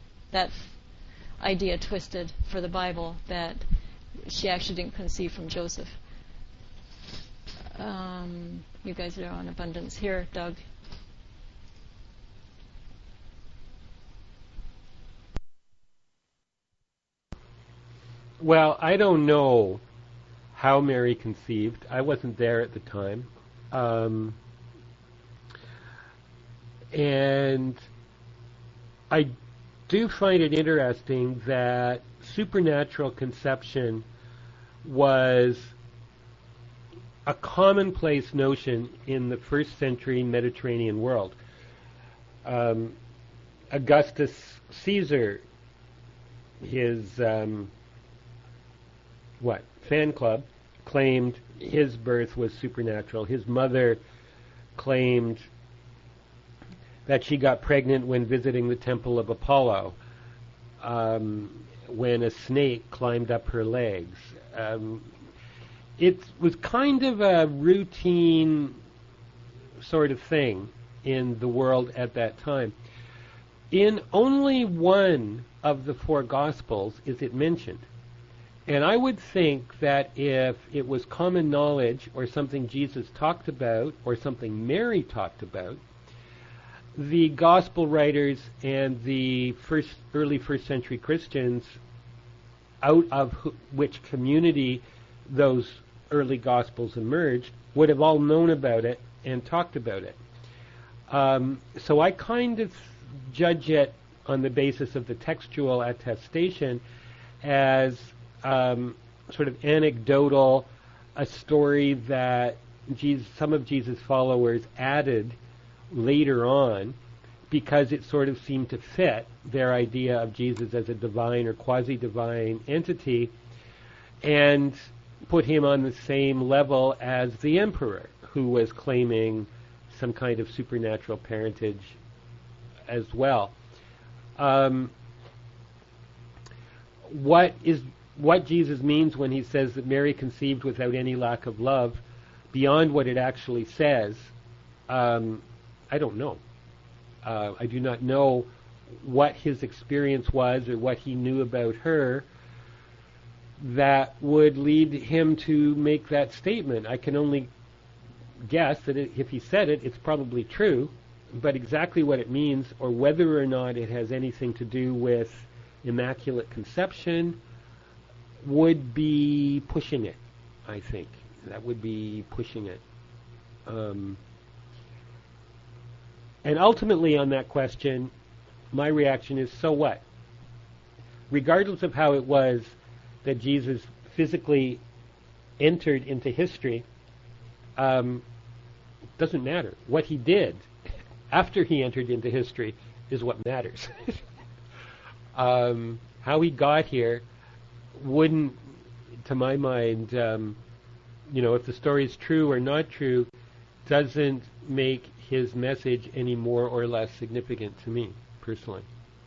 idea twisted for the Bible, that she actually didn't conceive from Joseph. You guys are on abundance here, Doug. Well, I don't know how Mary conceived. I wasn't there at the time. And I do find it interesting that supernatural conception was a commonplace notion in the first century Mediterranean world. Augustus Caesar, his fan club claimed his birth was supernatural. His mother claimed that she got pregnant when visiting the temple of Apollo, when a snake climbed up her legs. It was kind of a routine sort of thing in the world at that time. In only one of the four Gospels is it mentioned. And I would think that if it was common knowledge or something Jesus talked about or something Mary talked about, the Gospel writers and the early first century Christians, out of which community those early Gospels emerged, would have all known about it and talked about it. So I kind of judge it on the basis of the textual attestation as sort of anecdotal, a story that some of Jesus' followers added later on because it sort of seemed to fit their idea of Jesus as a divine or quasi-divine entity and put him on the same level as the emperor, who was claiming some kind of supernatural parentage as well. What Jesus means when he says that Mary conceived without any lack of love, beyond what it actually says, I don't know. I do not know what his experience was or what he knew about her that would lead him to make that statement. I can only guess that if he said it, it's probably true, but exactly what it means or whether or not it has anything to do with Immaculate Conception would be pushing it, I think. That would be pushing it. And ultimately on that question, my reaction is, so what? Regardless of how it was that Jesus physically entered into history, doesn't matter. What he did after he entered into history is what matters. How he got here wouldn't, to my mind, if the story is true or not true, doesn't make his message any more or less significant to me, personally.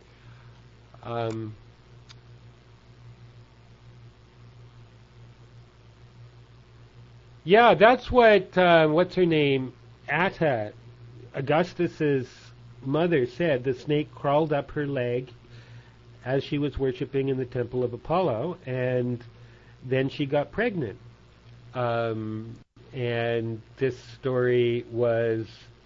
Yeah, that's what, what's her name? Atta, Augustus's mother, said. The snake crawled up her leg as she was worshipping in the temple of Apollo, and then she got pregnant. And this story was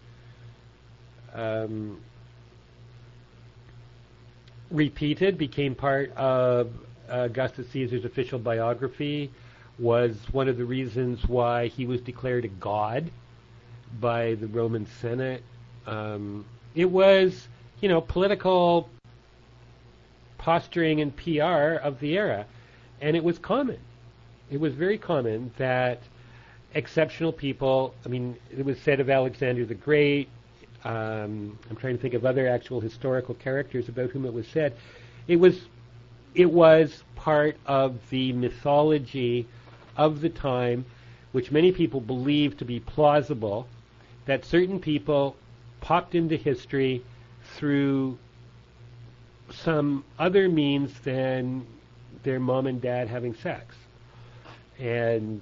repeated, became part of Augustus Caesar's official biography, was one of the reasons why he was declared a god by the Roman Senate. It was, political posturing and PR of the era, and it was common. It was very common that exceptional people, it was said of Alexander the Great, I'm trying to think of other actual historical characters about whom it was said. It was part of the mythology of the time, which many people believed to be plausible, that certain people popped into history through some other means than their mom and dad having sex. And,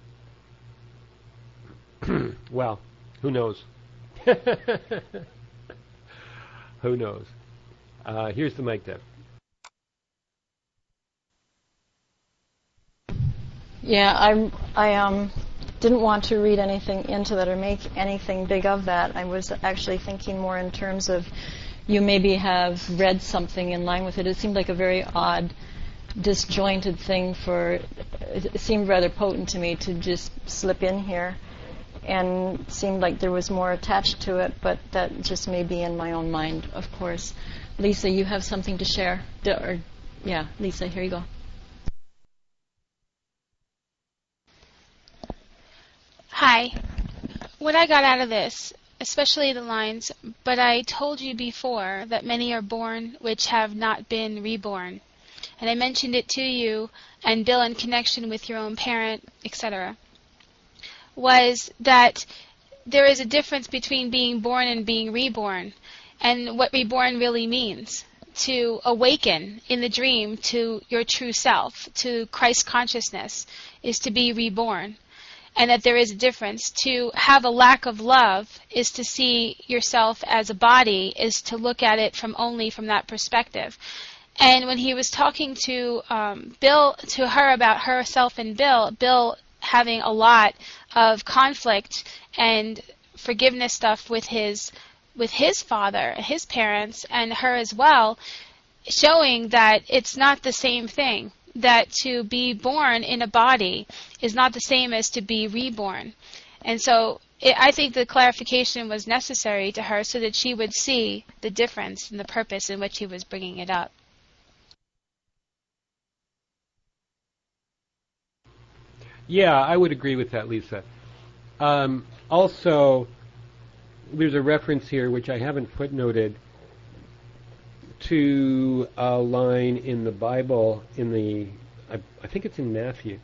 well, who knows? Who knows? Here's the mic, Deb. Yeah, I didn't want to read anything into that or make anything big of that. I was actually thinking more in terms of you maybe have read something in line with it. It seemed like a very odd, disjointed thing it seemed rather potent to me to just slip in here, and seemed like there was more attached to it, but that just may be in my own mind, of course. Lisa, you have something to share? Lisa, here you go. Hi. What I got out of this, especially the lines, "But I told you before that many are born which have not been reborn," and I mentioned it to you and Bill in connection with your own parent, etc., was that there is a difference between being born and being reborn, and what reborn really means. To awaken in the dream to your true self, to Christ consciousness, is to be reborn. And that there is a difference. To have a lack of love is to see yourself as a body, is to look at it only from that perspective. And when he was talking to Bill, to her about herself and Bill having a lot of conflict and forgiveness stuff with his father, his parents, and her as well, showing that it's not the same thing. That to be born in a body is not the same as to be reborn. And so I think the clarification was necessary to her so that she would see the difference in the purpose in which he was bringing it up. Yeah, I would agree with that, Lisa. Also, there's a reference here, which I haven't footnoted, to a line in the Bible, I think it's in Matthew.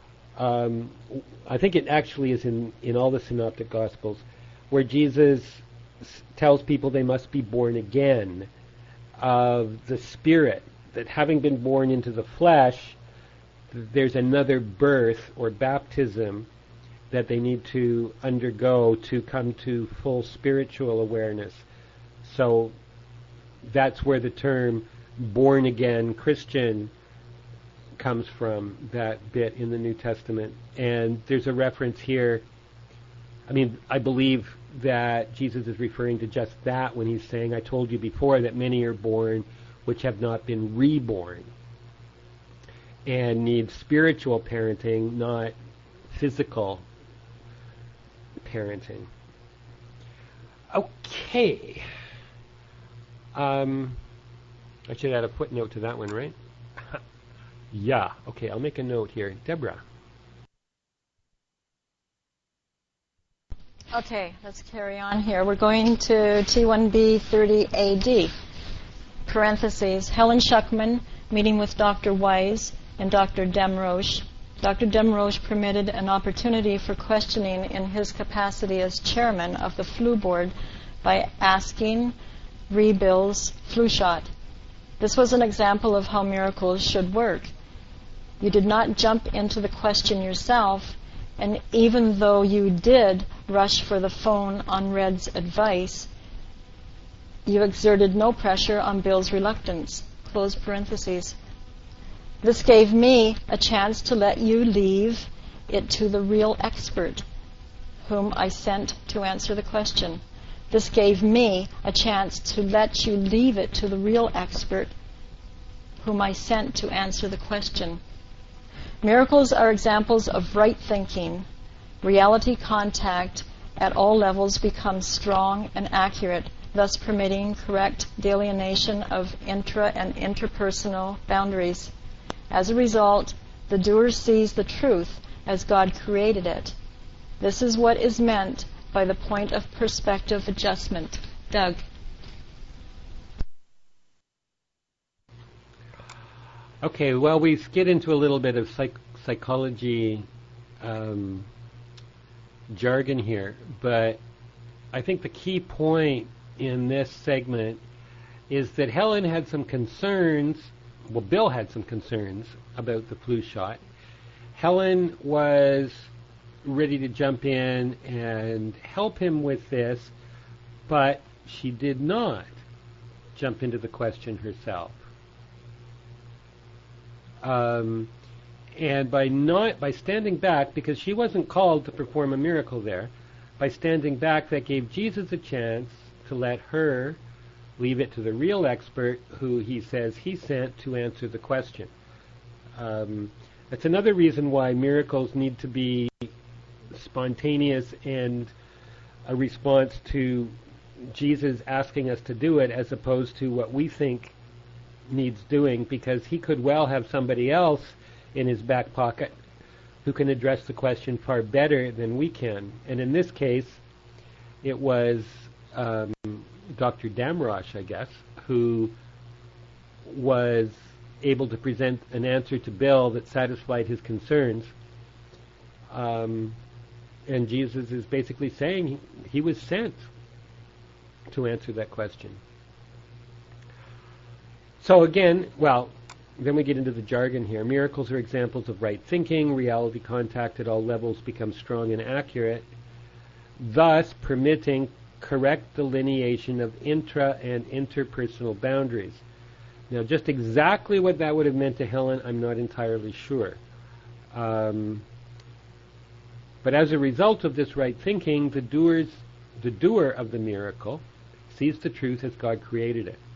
I think it actually is in all the synoptic Gospels, where Jesus tells people they must be born again of the Spirit, that having been born into the flesh, there's another birth or baptism that they need to undergo to come to full spiritual awareness. So that's where the term born again Christian comes from, that bit in the New Testament. And there's a reference here. I believe that Jesus is referring to just that when he's saying, I told you before that many are born which have not been reborn and need spiritual parenting, not physical parenting. Okay. I should add a footnote to that one, right? Yeah. Okay, I'll make a note here. Deborah. Okay, let's carry on here. We're going to T1B 30 AD. Parentheses, Helen Schuckman meeting with Dr. Wise and Dr. Demroche. Dr. Demroche permitted an opportunity for questioning in his capacity as chairman of the flu board by asking Bill's flu shot. This was an example of how miracles should work. You did not jump into the question yourself, and even though you did rush for the phone on Red's advice, you exerted no pressure on Bill's reluctance. Close parentheses. This gave me a chance to let you leave it to the real expert, whom I sent to answer the question. This gave me a chance to let you leave it to the real expert, whom I sent to answer the question. Miracles are examples of right thinking. Reality contact at all levels becomes strong and accurate, thus permitting correct delineation of intra and interpersonal boundaries. As a result, the doer sees the truth as God created it. This is what is meant by the point of perspective adjustment. Doug. Okay, well, we get into a little bit of psychology jargon here, but I think the key point in this segment is that Helen had some concerns. Well, Bill had some concerns about the flu shot. Helen was ready to jump in and help him with this, but she did not jump into the question herself. And by standing back, because she wasn't called to perform a miracle there, by standing back, that gave Jesus a chance to let her leave it to the real expert, who he says he sent to answer the question. That's another reason why miracles need to be spontaneous and a response to Jesus asking us to do it, as opposed to what we think needs doing, because he could well have somebody else in his back pocket who can address the question far better than we can. And in this case, it was Dr. Damrosch, I guess, who was able to present an answer to Bill that satisfied his concerns. And Jesus is basically saying he was sent to answer that question. So again, then we get into the jargon here. Miracles are examples of right thinking. Reality contact at all levels becomes strong and accurate, thus permitting correct delineation of intra and interpersonal boundaries. Now, just exactly what that would have meant to Helen, I'm not entirely sure. But as a result of this right thinking, the doer of the miracle sees the truth as God created it.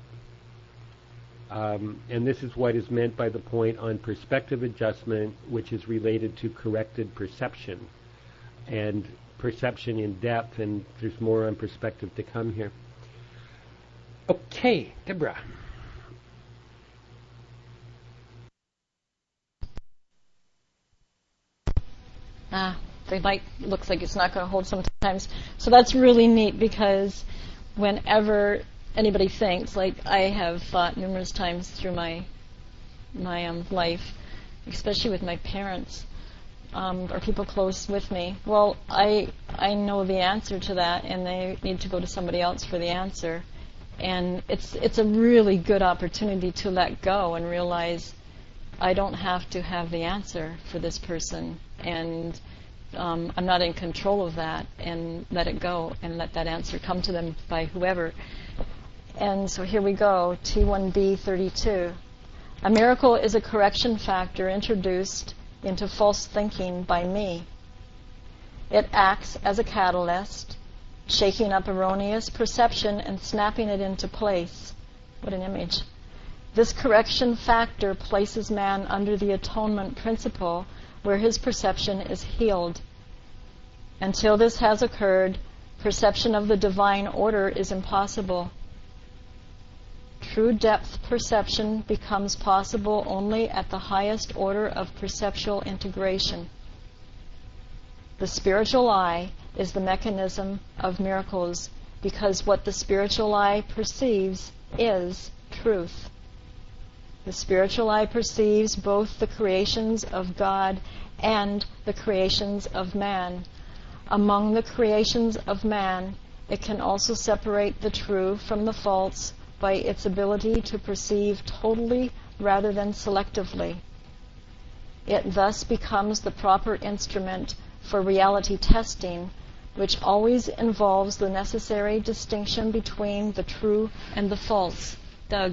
And this is what is meant by the point on perspective adjustment, which is related to corrected perception and perception in depth, and there's more on perspective to come here. Okay, Deborah. The light looks like it's not going to hold sometimes. So that's really neat, because whenever anybody thinks, like I have thought numerous times through my life, especially with my parents or people close with me, well, I know the answer to that, and they need to go to somebody else for the answer. And it's a really good opportunity to let go and realize I don't have to have the answer for this person, and I'm not in control of that, and let it go and let that answer come to them by whoever. And so here we go, T1B 32. A miracle is a correction factor introduced into false thinking by me. It acts as a catalyst, shaking up erroneous perception and snapping it into place. What an image. This correction factor places man under the atonement principle, where his perception is healed. Until this has occurred, perception of the divine order is impossible. True depth perception becomes possible only at the highest order of perceptual integration. The spiritual eye is the mechanism of miracles, because what the spiritual eye perceives is truth. The spiritual eye perceives both the creations of God and the creations of man. Among the creations of man, it can also separate the true from the false by its ability to perceive totally rather than selectively. It thus becomes the proper instrument for reality testing, which always involves the necessary distinction between the true and the false. Doug.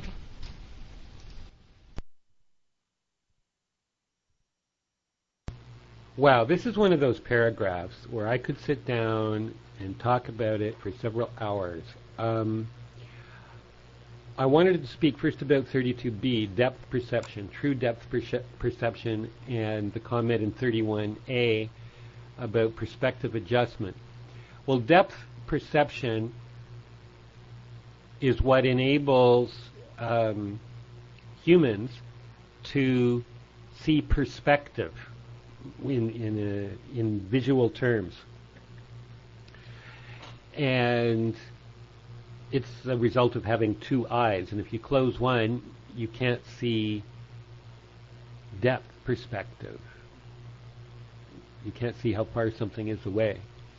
Wow, this is one of those paragraphs where I could sit down and talk about it for several hours. I wanted to speak first about 32b, depth perception, true depth perception, and the comment in 31a about perspective adjustment. Well, depth perception is what enables humans to see perspective in visual terms. And it's a result of having two eyes, and if you close one, you can't see depth perspective. You can't see how far something is away.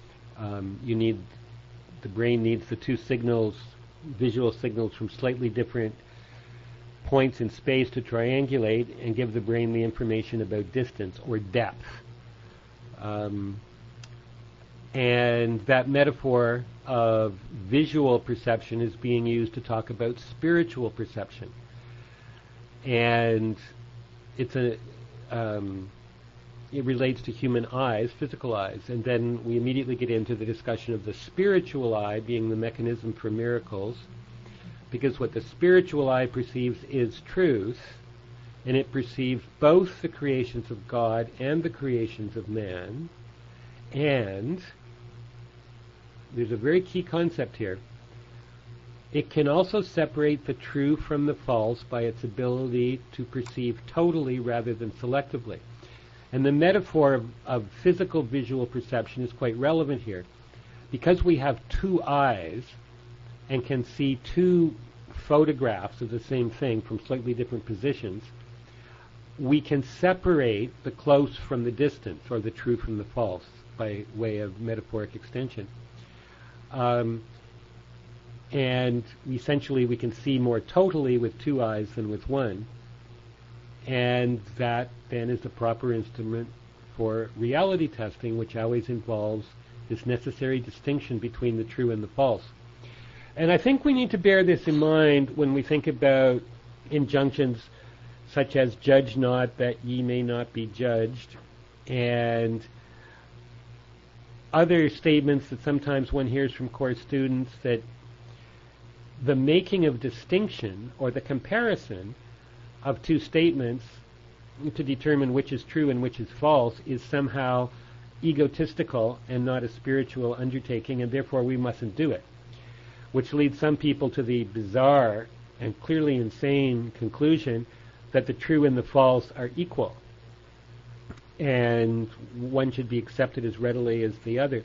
The brain needs the two signals, visual signals from slightly different points in space to triangulate and give the brain the information about distance or depth. And that metaphor of visual perception is being used to talk about spiritual perception. And it relates to human eyes, physical eyes. And then we immediately get into the discussion of the spiritual eye being the mechanism for miracles, because what the spiritual eye perceives is truth, and it perceives both the creations of God and the creations of man. And there's a very key concept here. It can also separate the true from the false by its ability to perceive totally rather than selectively. And the metaphor of physical visual perception is quite relevant here. Because we have two eyes and can see two photographs of the same thing from slightly different positions, we can separate the close from the distant, or the true from the false, by way of metaphoric extension. And essentially we can see more totally with two eyes than with one. And that then is the proper instrument for reality testing, which always involves this necessary distinction between the true and the false. And I think we need to bear this in mind when we think about injunctions such as judge not that ye may not be judged, and other statements that sometimes one hears from course students, that the making of distinction or the comparison of two statements to determine which is true and which is false is somehow egotistical and not a spiritual undertaking, and therefore we mustn't do it, which leads some people to the bizarre and clearly insane conclusion that the true and the false are equal, and one should be accepted as readily as the other.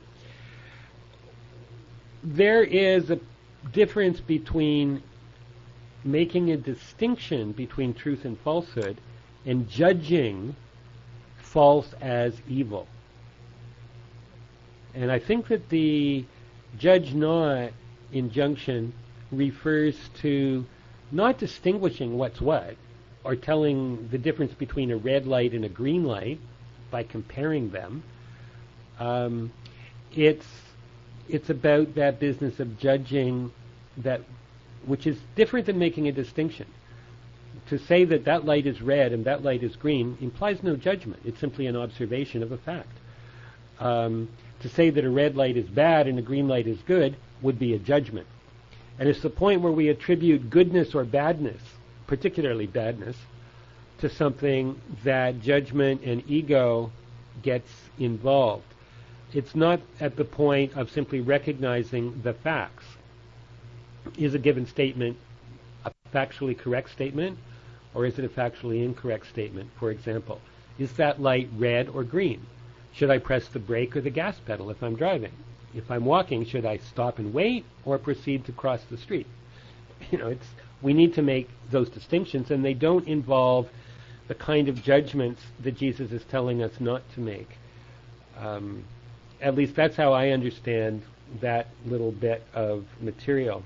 There is a difference between making a distinction between truth and falsehood and judging false as evil. And I think that the judge not injunction refers to not distinguishing what's what, or telling the difference between a red light and a green light by comparing them. It's about that business of judging, that which is different than making a distinction. To say that that light is red and that light is green implies no judgment. It's simply an observation of a fact. To say that a red light is bad and a green light is good would be a judgment. And it's the point where we attribute goodness or badness, particularly badness, to something that judgment and ego gets involved. It's not at the point of simply recognizing the facts. Is a given statement a factually correct statement, or is it a factually incorrect statement? For example, is that light red or green? Should I press the brake or the gas pedal if I'm driving? If I'm walking, should I stop and wait or proceed to cross the street? We need to make those distinctions, and they don't involve the kind of judgments that Jesus is telling us not to make. At least that's how I understand that little bit of material.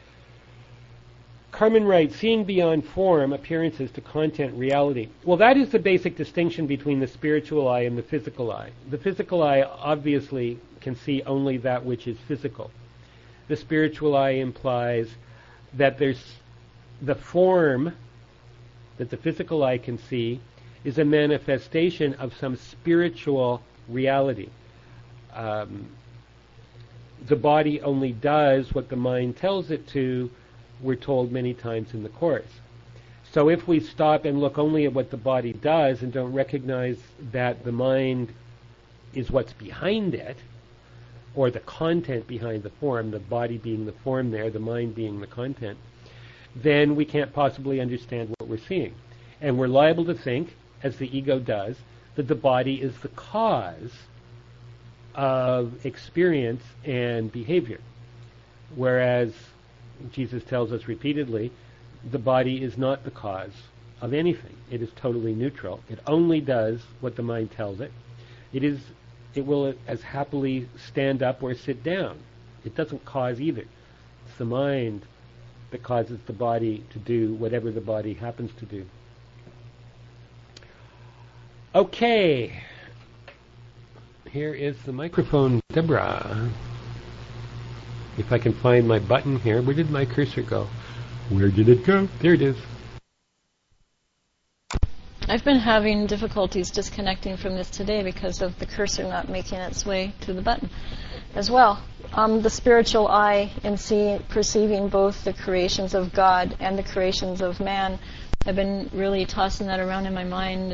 Carmen writes, seeing beyond form, appearances to content, reality. Well, that is the basic distinction between the spiritual eye and the physical eye. The physical eye obviously can see only that which is physical. The spiritual eye implies that there's the form that the physical eye can see is a manifestation of some spiritual reality. The body only does what the mind tells it to, we're told many times in the Course. So if we stop and look only at what the body does and don't recognize that the mind is what's behind it, or the content behind the form, the body being the form there, the mind being the content, then we can't possibly understand what we're seeing. And we're liable to think, as the ego does, that the body is the cause of experience and behavior. Whereas Jesus tells us repeatedly, the body is not the cause of anything. It is totally neutral. It only does what the mind tells it. It will as happily stand up or sit down. It doesn't cause either. It's the mind that causes the body to do whatever the body happens to do. Okay. Here is the microphone, Deborah. If I can find my button here. Where did my cursor go? Where did it go? There it is. I've been having difficulties disconnecting from this today because of the cursor not making its way to the button as well. The spiritual eye in perceiving both the creations of God and the creations of man. I've been really tossing that around in my mind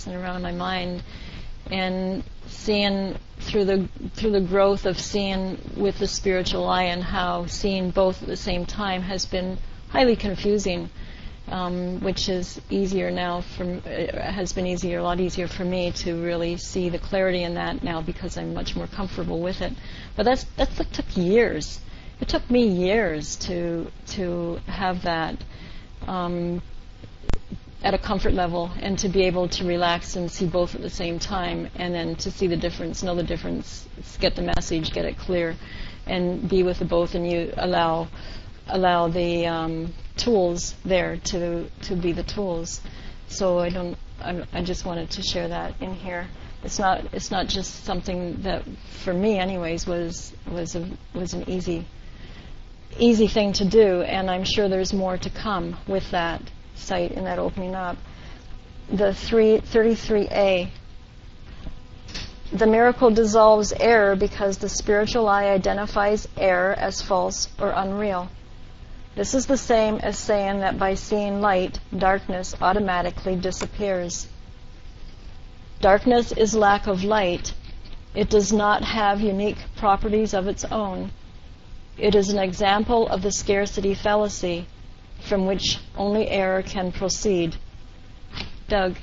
and seeing through the growth of seeing with the spiritual eye, and how seeing both at the same time has been highly confusing, which is easier now. Has been a lot easier for me to really see the clarity in that now, because I'm much more comfortable with it. But that took years. It took me years to have that. at a comfort level, and to be able to relax and see both at the same time, and then to see the difference, know the difference, get the message, get it clear, and be with the both, and you allow the tools there to be the tools. So I just wanted to share that in here. It's not just something that for me anyways was an easy thing to do, and I'm sure there's more to come with that site and that opening up. The 33A. The miracle dissolves error because the spiritual eye identifies error as false or unreal. This is the same as saying that by seeing light, darkness automatically disappears. Darkness is lack of light. It does not have unique properties of its own. It is an example of the scarcity fallacy, from which only error can proceed. Doug.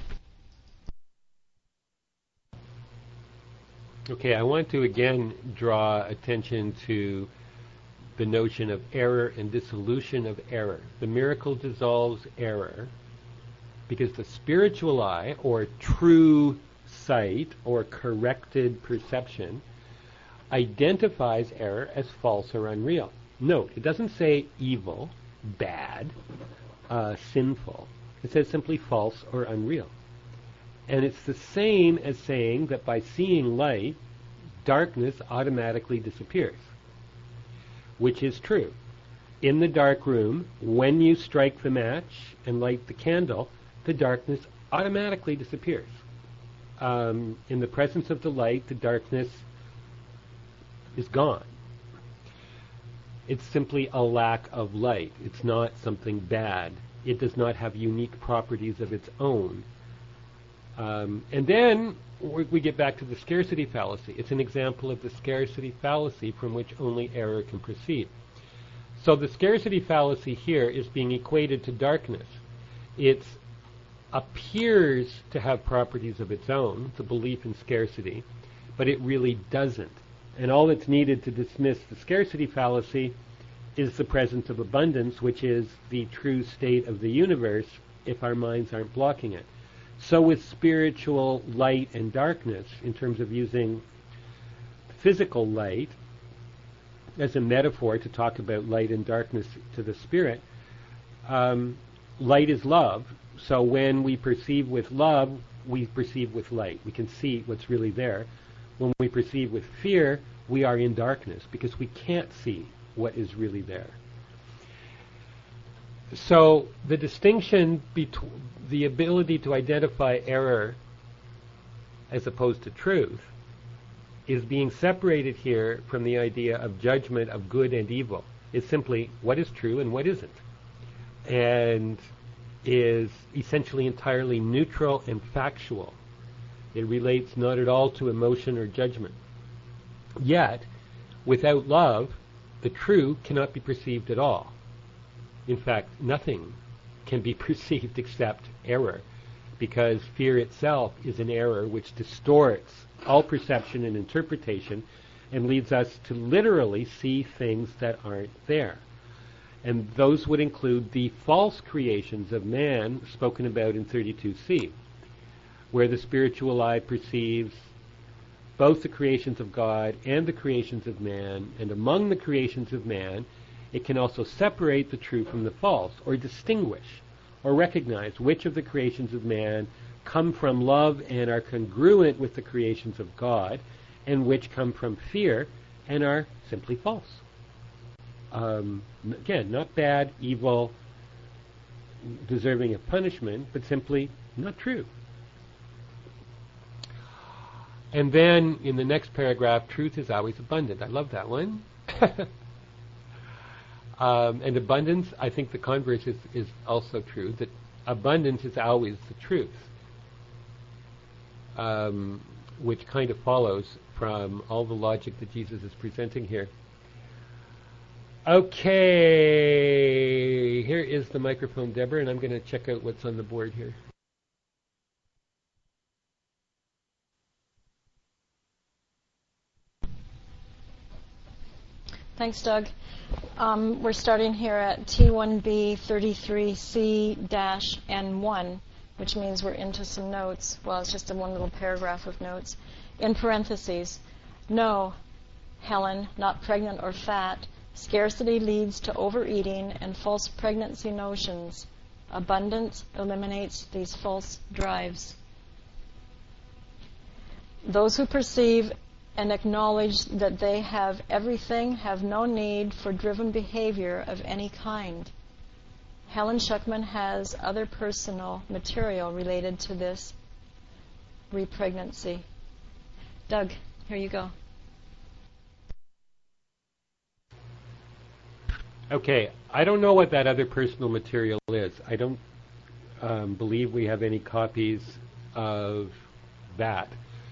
Okay, I want to again draw attention to the notion of error and dissolution of error. The miracle dissolves error because the spiritual eye, or true sight, or corrected perception, identifies error as false or unreal. Note, it doesn't say evil, bad, sinful. It says simply false or unreal. And it's the same as saying that by seeing light, darkness automatically disappears, which is true. In the dark room, when you strike the match and light the candle, the darkness automatically disappears. In the presence of the light, the darkness is gone. It's simply a lack of light. It's not something bad. It does not have unique properties of its own. And then we get back to the scarcity fallacy. It's an example of the scarcity fallacy from which only error can proceed. So the scarcity fallacy here is being equated to darkness. It appears to have properties of its own, the belief in scarcity, but it really doesn't. And all that's needed to dismiss the scarcity fallacy is the presence of abundance, which is the true state of the universe if our minds aren't blocking it. So with spiritual light and darkness, in terms of using physical light as a metaphor to talk about light and darkness to the spirit, light is love. So when we perceive with love, we perceive with light. We can see what's really there. When we perceive with fear, we are in darkness because we can't see what is really there. So the distinction between the ability to identify error as opposed to truth is being separated here from the idea of judgment of good and evil. It's simply what is true and what isn't, and is essentially entirely neutral and factual. It relates not at all to emotion or judgment. Yet, without love, the true cannot be perceived at all. In fact, nothing can be perceived except error, because fear itself is an error which distorts all perception and interpretation and leads us to literally see things that aren't there. And those would include the false creations of man spoken about in 32C, where the spiritual eye perceives both the creations of God and the creations of man, and among the creations of man, it can also separate the true from the false, or distinguish, or recognize which of the creations of man come from love and are congruent with the creations of God, and which come from fear and are simply false. Again, not bad, evil, deserving of punishment, but simply not true. And then in the next paragraph, truth is always abundant. I love that one. And abundance, I think the converse is also true, that abundance is always the truth, which kind of follows from all the logic that Jesus is presenting here. Okay, here is the microphone, Deborah, and I'm going to check out what's on the board here. Thanks, Doug. We're starting here at T1B 33C-N1. which means we're into some notes. Well, it's just one little paragraph of notes. In parentheses, no, Helen, not pregnant or fat. Scarcity leads to overeating and false pregnancy notions. Abundance eliminates these false drives. Those who perceive and acknowledge that they have everything have no need for driven behavior of any kind. Helen Schuckman has other personal material related to this repregnancy. Doug, here you go. Okay, I don't know what that other personal material is. I don't believe we have any copies of that.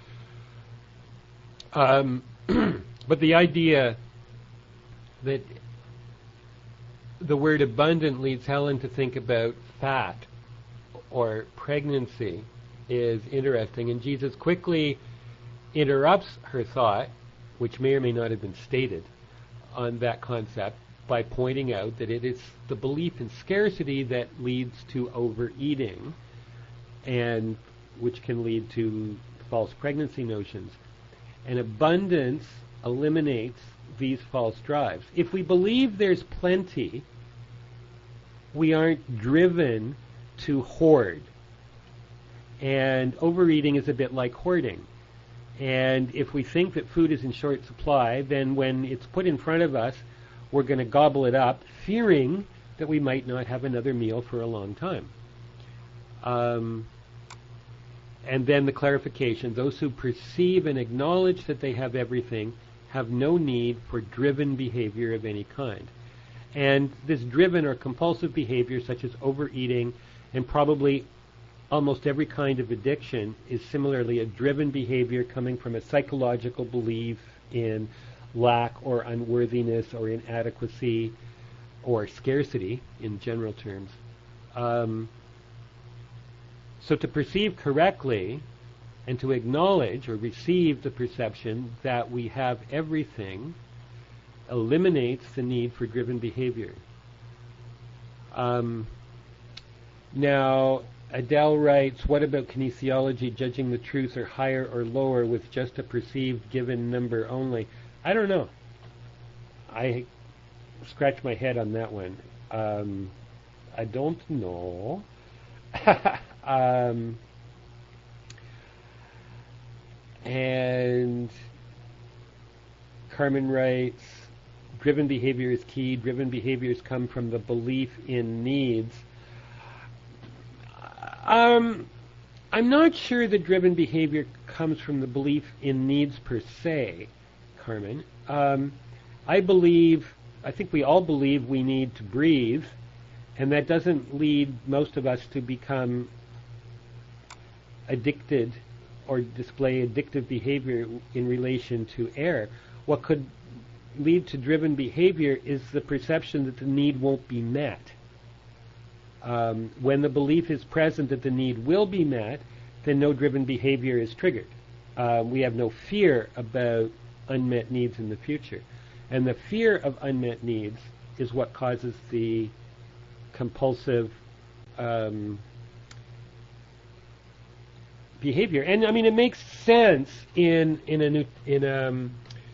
But the idea that the word abundant leads Helen to think about fat or pregnancy is interesting, and Jesus quickly interrupts her thought, which may or may not have been stated, on that concept by pointing out that it is the belief in scarcity that leads to overeating, and which can lead to false pregnancy notions. And abundance eliminates these false drives. If we believe there's plenty, we aren't driven to hoard. And overeating is a bit like hoarding. And if we think that food is in short supply, then when it's put in front of us, we're going to gobble it up, fearing that we might not have another meal for a long time. And then the clarification, those who perceive and acknowledge that they have everything have no need for driven behavior of any kind. And this driven or compulsive behavior, such as overeating and probably almost every kind of addiction, is similarly a driven behavior coming from a psychological belief in lack or unworthiness or inadequacy or scarcity in general terms. So to perceive correctly and to acknowledge or receive the perception that we have everything eliminates the need for driven behavior. Now, Adele writes, what about kinesiology judging the truth or higher or lower with just a perceived given number only? I don't know. I scratch my head on that one. I don't know. And Carmen writes, driven behavior is key. Driven behaviors come from the belief in needs. I'm not sure that driven behavior comes from the belief in needs per se, Carmen. I think we all believe we need to breathe, and that doesn't lead most of us to become addicted or display addictive behavior in relation to air. What could lead to driven behavior is the perception that the need won't be met. When the belief is present that the need will be met, then no driven behavior is triggered. We have no fear about unmet needs in the future. And the fear of unmet needs is what causes the compulsive behavior. And I mean, it makes sense in an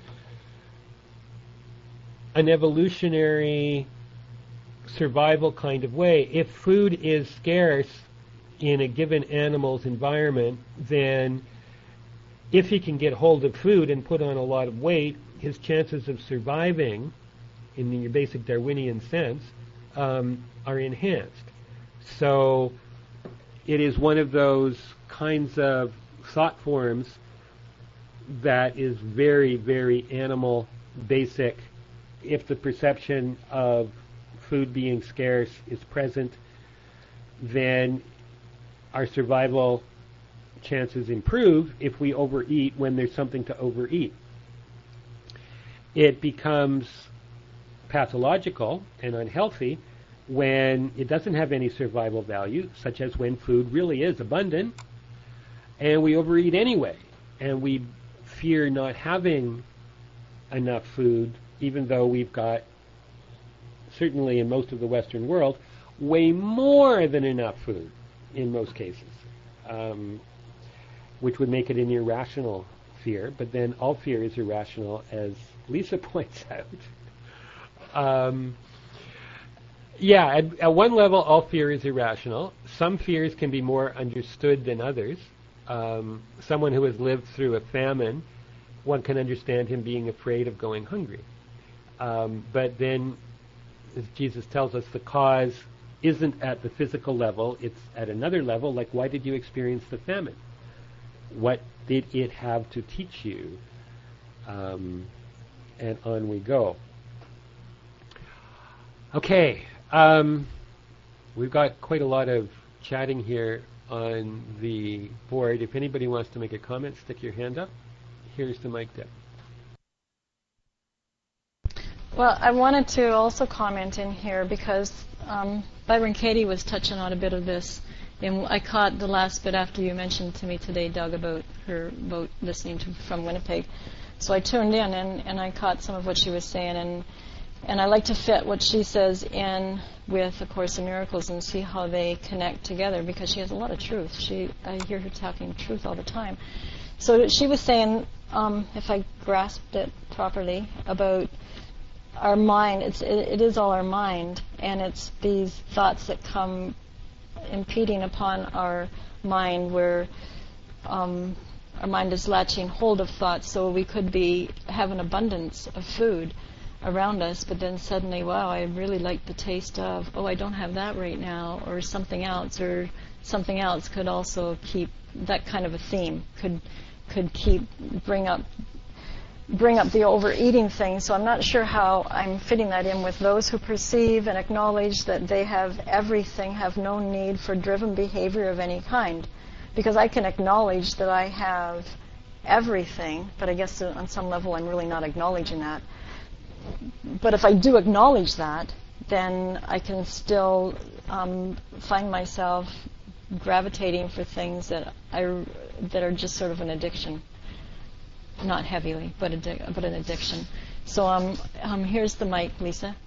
evolutionary survival kind of way. If food is scarce in a given animal's environment, then if he can get hold of food and put on a lot of weight, his chances of surviving, in your basic Darwinian sense, are enhanced. So it is one of those kinds of thought forms that is very, very animal basic. If the perception of food being scarce is present, then our survival chances improve. If we overeat when there's something to overeat, it becomes pathological and unhealthy when it doesn't have any survival value, such as when food really is abundant and we overeat anyway, and we fear not having enough food, even though we've got, certainly in most of the Western world, way more than enough food. in most cases, which would make it an irrational fear. But then all fear is irrational, as Lisa points out. At one level, all fear is irrational. Some fears can be more understood than others. Someone who has lived through a famine, one can understand him being afraid of going hungry. But then, as Jesus tells us, the cause isn't at the physical level, it's at another level, like why did you experience the famine? What did it have to teach you? And on we go. Okay, we've got quite a lot of chatting here on the board. If anybody wants to make a comment, stick your hand up. Here's the mic, Deb. Well, I wanted to also comment in here because Byron Katie was touching on a bit of this. And I caught the last bit after you mentioned to me today, Doug, about listening from Winnipeg. So I tuned in and I caught some of what she was saying. And I like to fit what she says in with A Course in Miracles and see how they connect together because she has a lot of truth. I hear her talking truth all the time. So she was saying, if I grasped it properly, about our mind. It is all our mind, and it's these thoughts that come impeding upon our mind where our mind is latching hold of thoughts. So we could have an abundance of food around us, but then suddenly, wow, I really like the taste of, I don't have that right now, or something else could also keep, that kind of a theme could bring up the overeating thing. So I'm not sure how I'm fitting that in with those who perceive and acknowledge that they have everything, have no need for driven behavior of any kind. Because I can acknowledge that I have everything, but I guess on some level I'm really not acknowledging that. But if I do acknowledge that, then I can still find myself gravitating for things that are just sort of an addiction. Not heavily, but an addiction. So here's the mic, Lisa.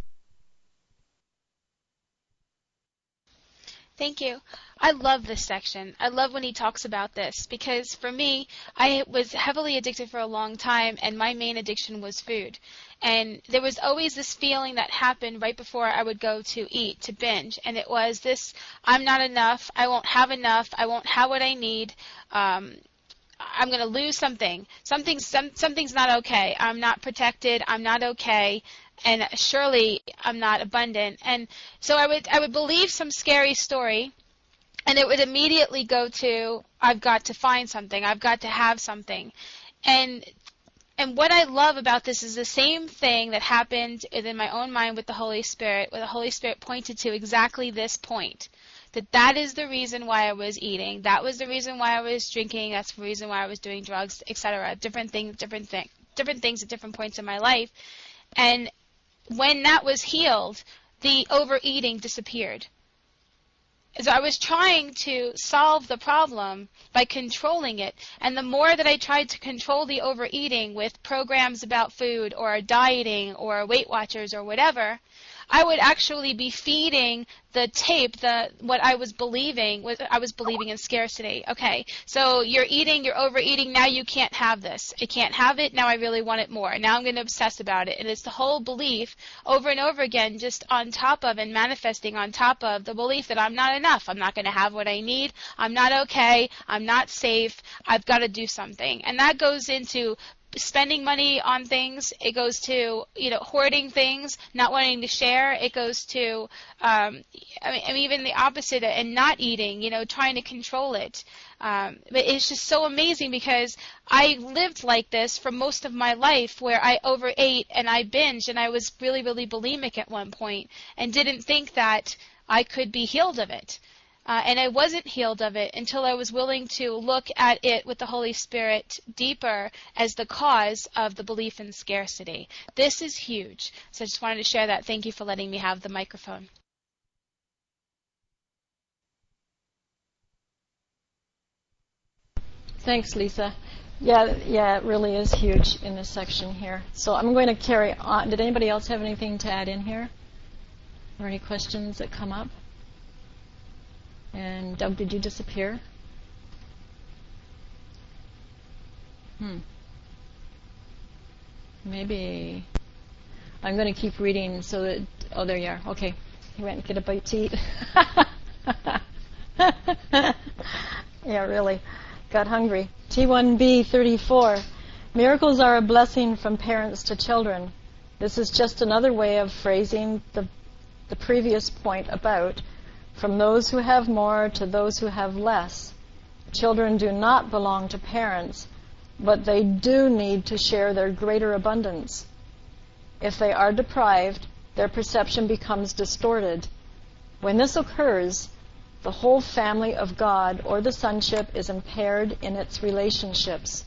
Thank you. I love this section. I love when he talks about this because for me, I was heavily addicted for a long time and my main addiction was food. And there was always this feeling that happened right before I would go to eat, to binge. And it was this, I'm not enough, I won't have enough, I won't have what I need, I'm going to lose something. Something's not okay. I'm not protected, I'm not okay. And surely I'm not abundant. And so I would believe some scary story, and it would immediately go to, I've got to find something, I've got to have something. And what I love about this is the same thing that happened within my own mind with the Holy Spirit, where the Holy Spirit pointed to exactly this point. That is the reason why I was eating. That was the reason why I was drinking. That's the reason why I was doing drugs, etc. Different things at different points in my life. And when that was healed, the overeating disappeared. So I was trying to solve the problem by controlling it, and the more that I tried to control the overeating with programs about food or dieting or Weight Watchers or whatever, I would actually be feeding the tape, what I was believing in scarcity. Okay, so you're overeating, now you can't have this. I can't have it, now I really want it more. Now I'm going to obsess about it. And it's the whole belief over and over again, just on top of and manifesting on top of the belief that I'm not enough. I'm not going to have what I need. I'm not okay. I'm not safe. I've got to do something. And that goes into spending money on things. It goes to, hoarding things, not wanting to share. It goes to, even the opposite, and not eating, trying to control it. But it's just so amazing because I lived like this for most of my life where I overate and I binged and I was really, really bulimic at one point and didn't think that I could be healed of it. And I wasn't healed of it until I was willing to look at it with the Holy Spirit deeper as the cause of the belief in scarcity. This is huge. So I just wanted to share that. Thank you for letting me have the microphone. Thanks, Lisa. Yeah, it really is huge in this section here. So I'm going to carry on. Did anybody else have anything to add in here? Or any questions that come up? And Doug, did you disappear? Maybe I'm going to keep reading so that... Oh, there you are. Okay. You went and get a bite to eat. Yeah, really. Got hungry. T1B 34. Miracles are a blessing from parents to children. This is just another way of phrasing the previous point about from those who have more to those who have less. Children do not belong to parents, but they do need to share their greater abundance. If they are deprived, their perception becomes distorted. When this occurs, the whole family of God or the sonship is impaired in its relationships.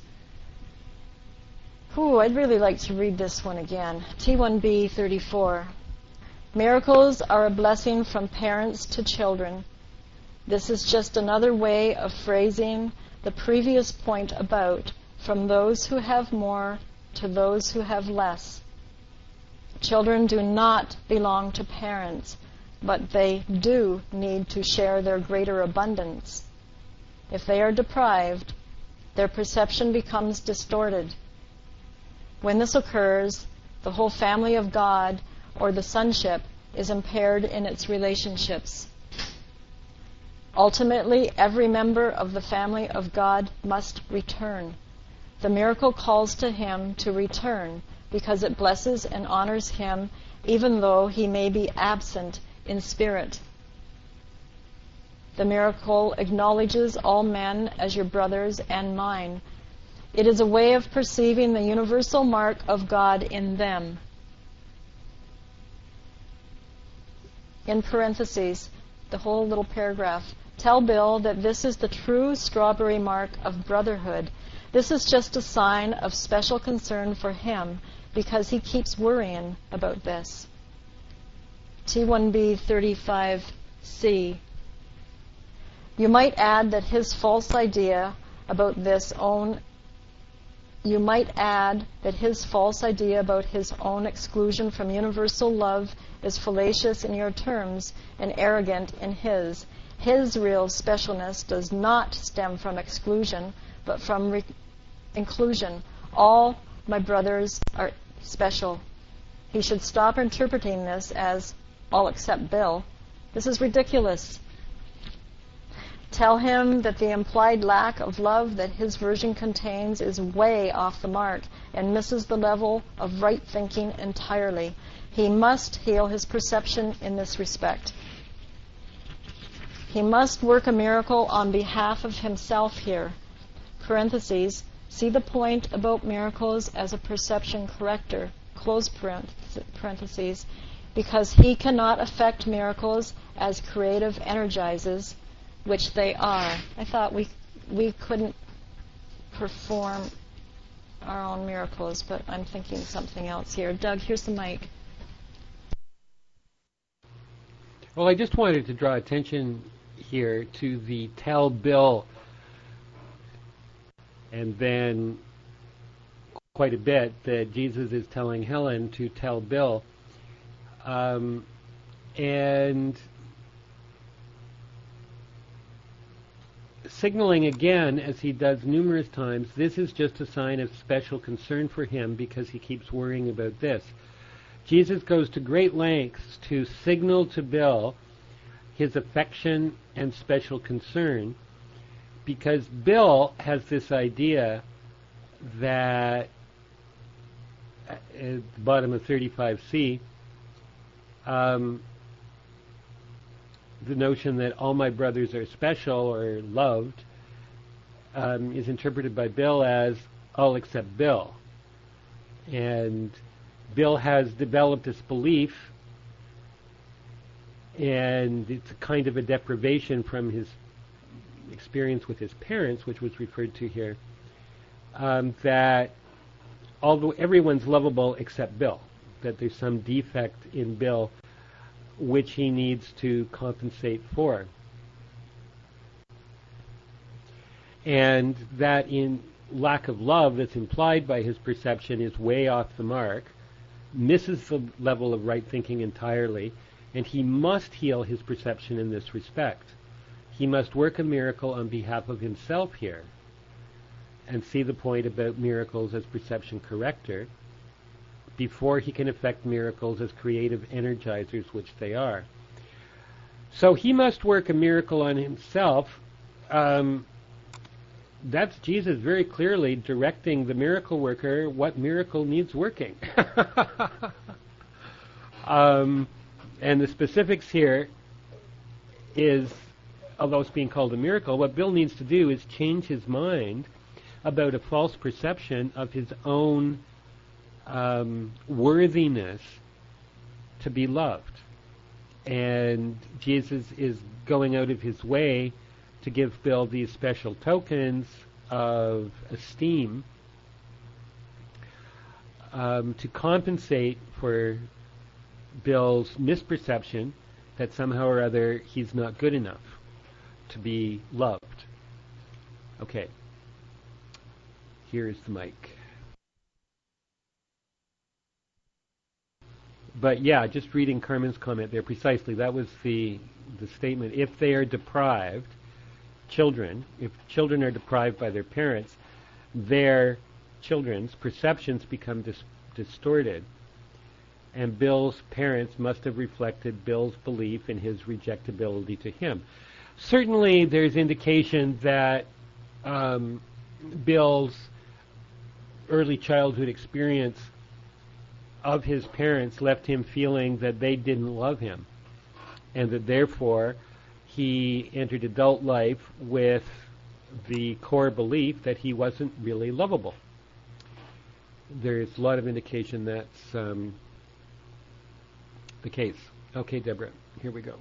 I'd really like to read this one again. T1B 34. Miracles are a blessing from parents to children. This is just another way of phrasing the previous point about from those who have more to those who have less. Children do not belong to parents, but they do need to share their greater abundance. If they are deprived, their perception becomes distorted. When this occurs, the whole family of God or the sonship is impaired in its relationships. Ultimately, every member of the family of God must return. The miracle calls to him to return because it blesses and honors him even though he may be absent in spirit. The miracle acknowledges all men as your brothers and mine. It is a way of perceiving the universal mark of God in them. In parentheses, the whole little paragraph. Tell Bill that this is the true strawberry mark of brotherhood. This is just a sign of special concern for him because he keeps worrying about this. T1B 35C. You might add that his false idea about his own exclusion from universal love is fallacious in your terms and arrogant in his. His real specialness does not stem from exclusion, but from inclusion. All my brothers are special. He should stop interpreting this as all except Bill. This is ridiculous. Tell him that the implied lack of love that his version contains is way off the mark and misses the level of right thinking entirely. He must heal his perception in this respect. He must work a miracle on behalf of himself here. Parentheses, see the point about miracles as a perception corrector, close parentheses, because he cannot affect miracles as creative energizes, which they are. I thought we couldn't perform our own miracles, but I'm thinking something else here. Doug, here's the mic. Well, I just wanted to draw attention here to the tell Bill, and then quite a bit that Jesus is telling Helen to tell Bill. And signaling again, as he does numerous times, this is just a sign of special concern for him because he keeps worrying about this. Jesus goes to great lengths to signal to Bill his affection and special concern because Bill has this idea that at the bottom of 35C, the notion that all my brothers are special or loved is interpreted by Bill as all except Bill. And Bill has developed this belief, and it's a kind of a deprivation from his experience with his parents, which was referred to here, that although everyone's lovable except Bill, that there's some defect in Bill which he needs to compensate for. And that in lack of love that's implied by his perception is way off the mark, misses the level of right thinking entirely, and he must heal his perception in this respect. he must work a miracle on behalf of himself here, and see the point about miracles as perception corrector, before he can effect miracles as creative energizers, which they are. So he must work a miracle on himself. That's Jesus very clearly directing the miracle worker what miracle needs working. And the specifics here is, although it's being called a miracle, what Bill needs to do is change his mind about a false perception of his own worthiness to be loved. And Jesus is going out of his way to give Bill these special tokens of esteem to compensate for Bill's misperception that somehow or other he's not good enough to be loved. Okay. Here's the mic. But yeah, just reading Carmen's comment there precisely, that was the statement. If they are deprived, if children are deprived by their parents, their children's perceptions become distorted. And Bill's parents must have reflected Bill's belief in his rejectability to him. Certainly there's indication that Bill's early childhood experience of his parents left him feeling that they didn't love him, and that therefore he entered adult life with the core belief that he wasn't really lovable. There's a lot of indication that's the case. Okay, Deborah, here we go.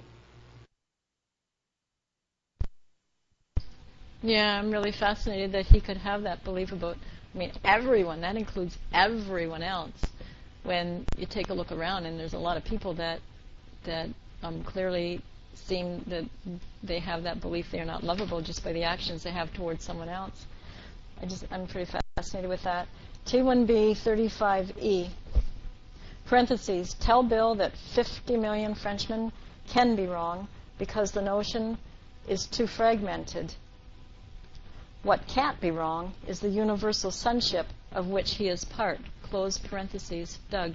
Yeah, I'm really fascinated that he could have that belief about, everyone. That includes everyone else. When you take a look around, and there's a lot of people that clearly seem that they have that belief they're not lovable just by the actions they have towards someone else. I'm pretty fascinated with that. T1B 35E, parentheses, tell Bill that 50 million Frenchmen can be wrong because the notion is too fragmented. What can't be wrong is the universal sonship of which he is part. Close parentheses. Doug.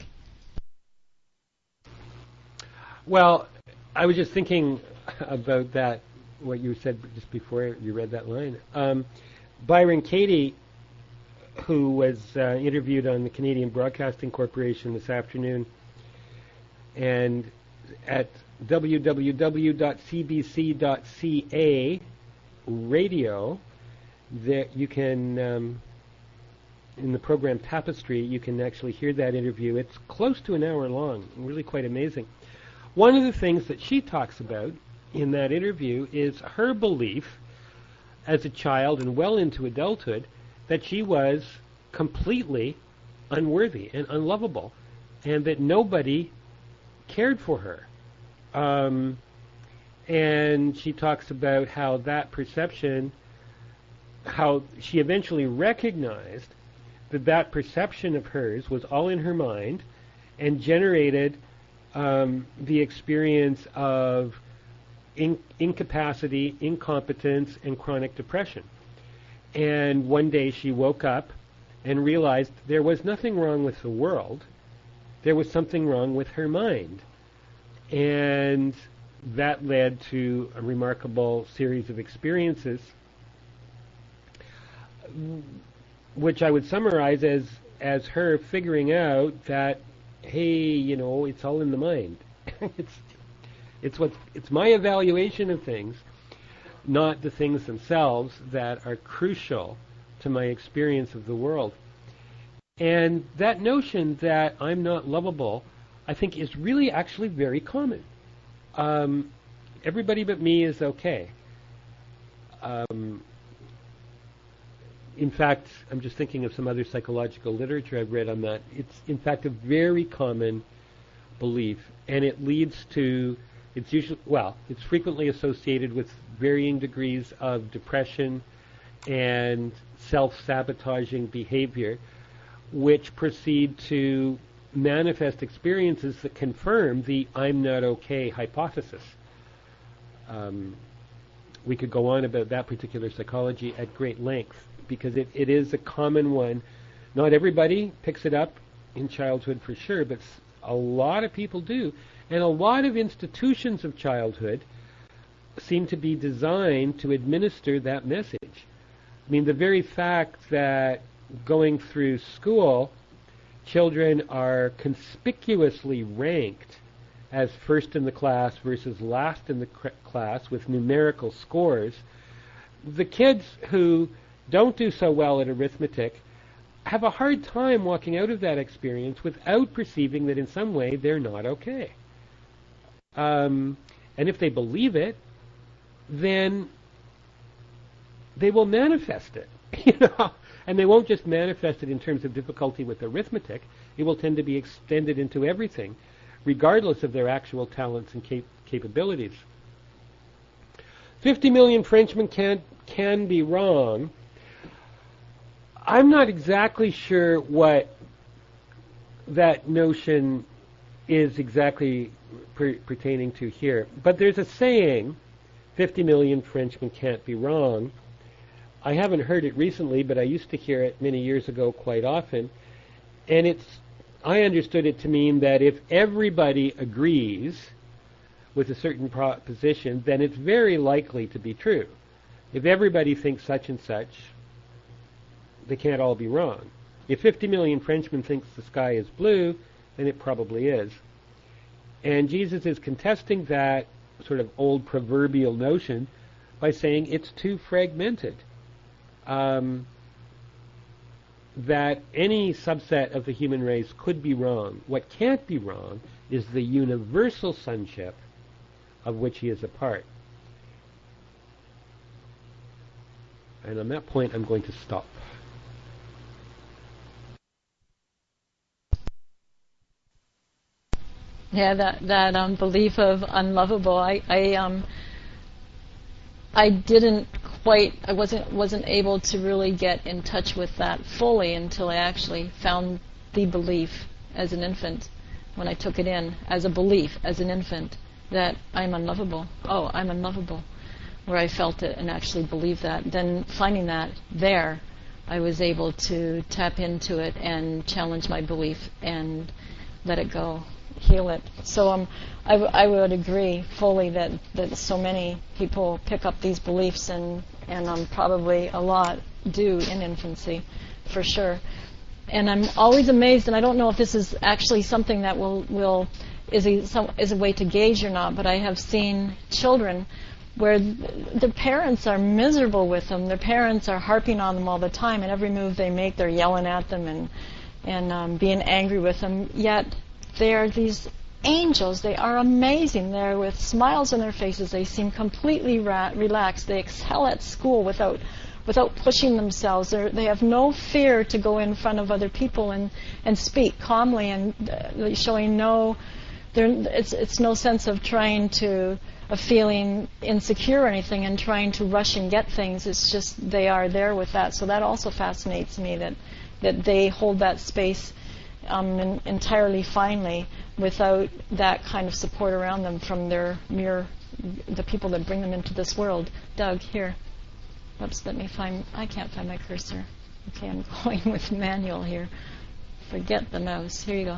Well, I was just thinking about that, what you said just before you read that line. Byron Katie, who was interviewed on the Canadian Broadcasting Corporation this afternoon, and at www.cbc.ca radio, that you can, in the program Tapestry, you can actually hear that interview. It's close to an hour long, really quite amazing. One of the things that she talks about in that interview is her belief as a child and well into adulthood that she was completely unworthy and unlovable, and that nobody cared for her. And she talks about how that perception, how she eventually recognized that perception of hers was all in her mind and generated the experience of incapacity, incompetence, and chronic depression. And one day she woke up and realized there was nothing wrong with the world. There was something wrong with her mind. And that led to a remarkable series of experiences, which I would summarize as her figuring out that, hey, it's all in the mind. It's my evaluation of things, not the things themselves, that are crucial to my experience of the world. And that notion that I'm not lovable, I think, is really actually very common. Everybody but me is okay. In fact, I'm just thinking of some other psychological literature I've read on that. It's, in fact, a very common belief, and it leads to, it's frequently associated with varying degrees of depression and self-sabotaging behavior, which proceed to manifest experiences that confirm the I'm not okay hypothesis. we could go on about that particular psychology at great length, because it is a common one. Not everybody picks it up in childhood for sure, but a lot of people do. And a lot of institutions of childhood seem to be designed to administer that message. I mean, the very fact that going through school, children are conspicuously ranked as first in the class versus last in the class with numerical scores, the kids who don't do so well at arithmetic have a hard time walking out of that experience without perceiving that in some way they're not okay. And if they believe it, then they will manifest it, and they won't just manifest it in terms of difficulty with arithmetic. It will tend to be extended into everything, regardless of their actual talents and capabilities. 50 million Frenchmen can be wrong. I'm not exactly sure what that notion is exactly pertaining to here. But there's a saying, 50 million Frenchmen can't be wrong. I haven't heard it recently, but I used to hear it many years ago quite often. And I understood it to mean that if everybody agrees with a certain proposition, then it's very likely to be true. If everybody thinks such and such, they can't all be wrong. If 50 million Frenchmen thinks the sky is blue, then it probably is. And Jesus is contesting that sort of old proverbial notion by saying it's too fragmented. That any subset of the human race could be wrong. What can't be wrong is the universal sonship of which he is a part. And on that point, I'm going to stop. Yeah, that belief of unlovable. I wasn't able to really get in touch with that fully until I actually found the belief as an infant, when I took it in as a belief as an infant that I'm unlovable. Oh, I'm unlovable, where I felt it and actually believed that. Then finding that there, I was able to tap into it and challenge my belief and let it go. Heal it. So I would agree fully that so many people pick up these beliefs and probably a lot do in infancy, for sure. And I'm always amazed, and I don't know if this is actually something that is a way to gauge or not, but I have seen children where the parents are miserable with them. Their parents are harping on them all the time, and every move they make, they're yelling at them and being angry with them. Yet they are these angels. They are amazing. They're with smiles on their faces. They seem completely relaxed. They excel at school without pushing themselves. They have no fear to go in front of other people and speak calmly and showing no. It's no sense of feeling insecure or anything and trying to rush and get things. It's just they are there with that. So that also fascinates me that they hold that space entirely finely without that kind of support around them from the people that bring them into this world. Doug, here. Oops, I can't find my cursor. Okay, I'm going with manual here. Forget the mouse. Here you go.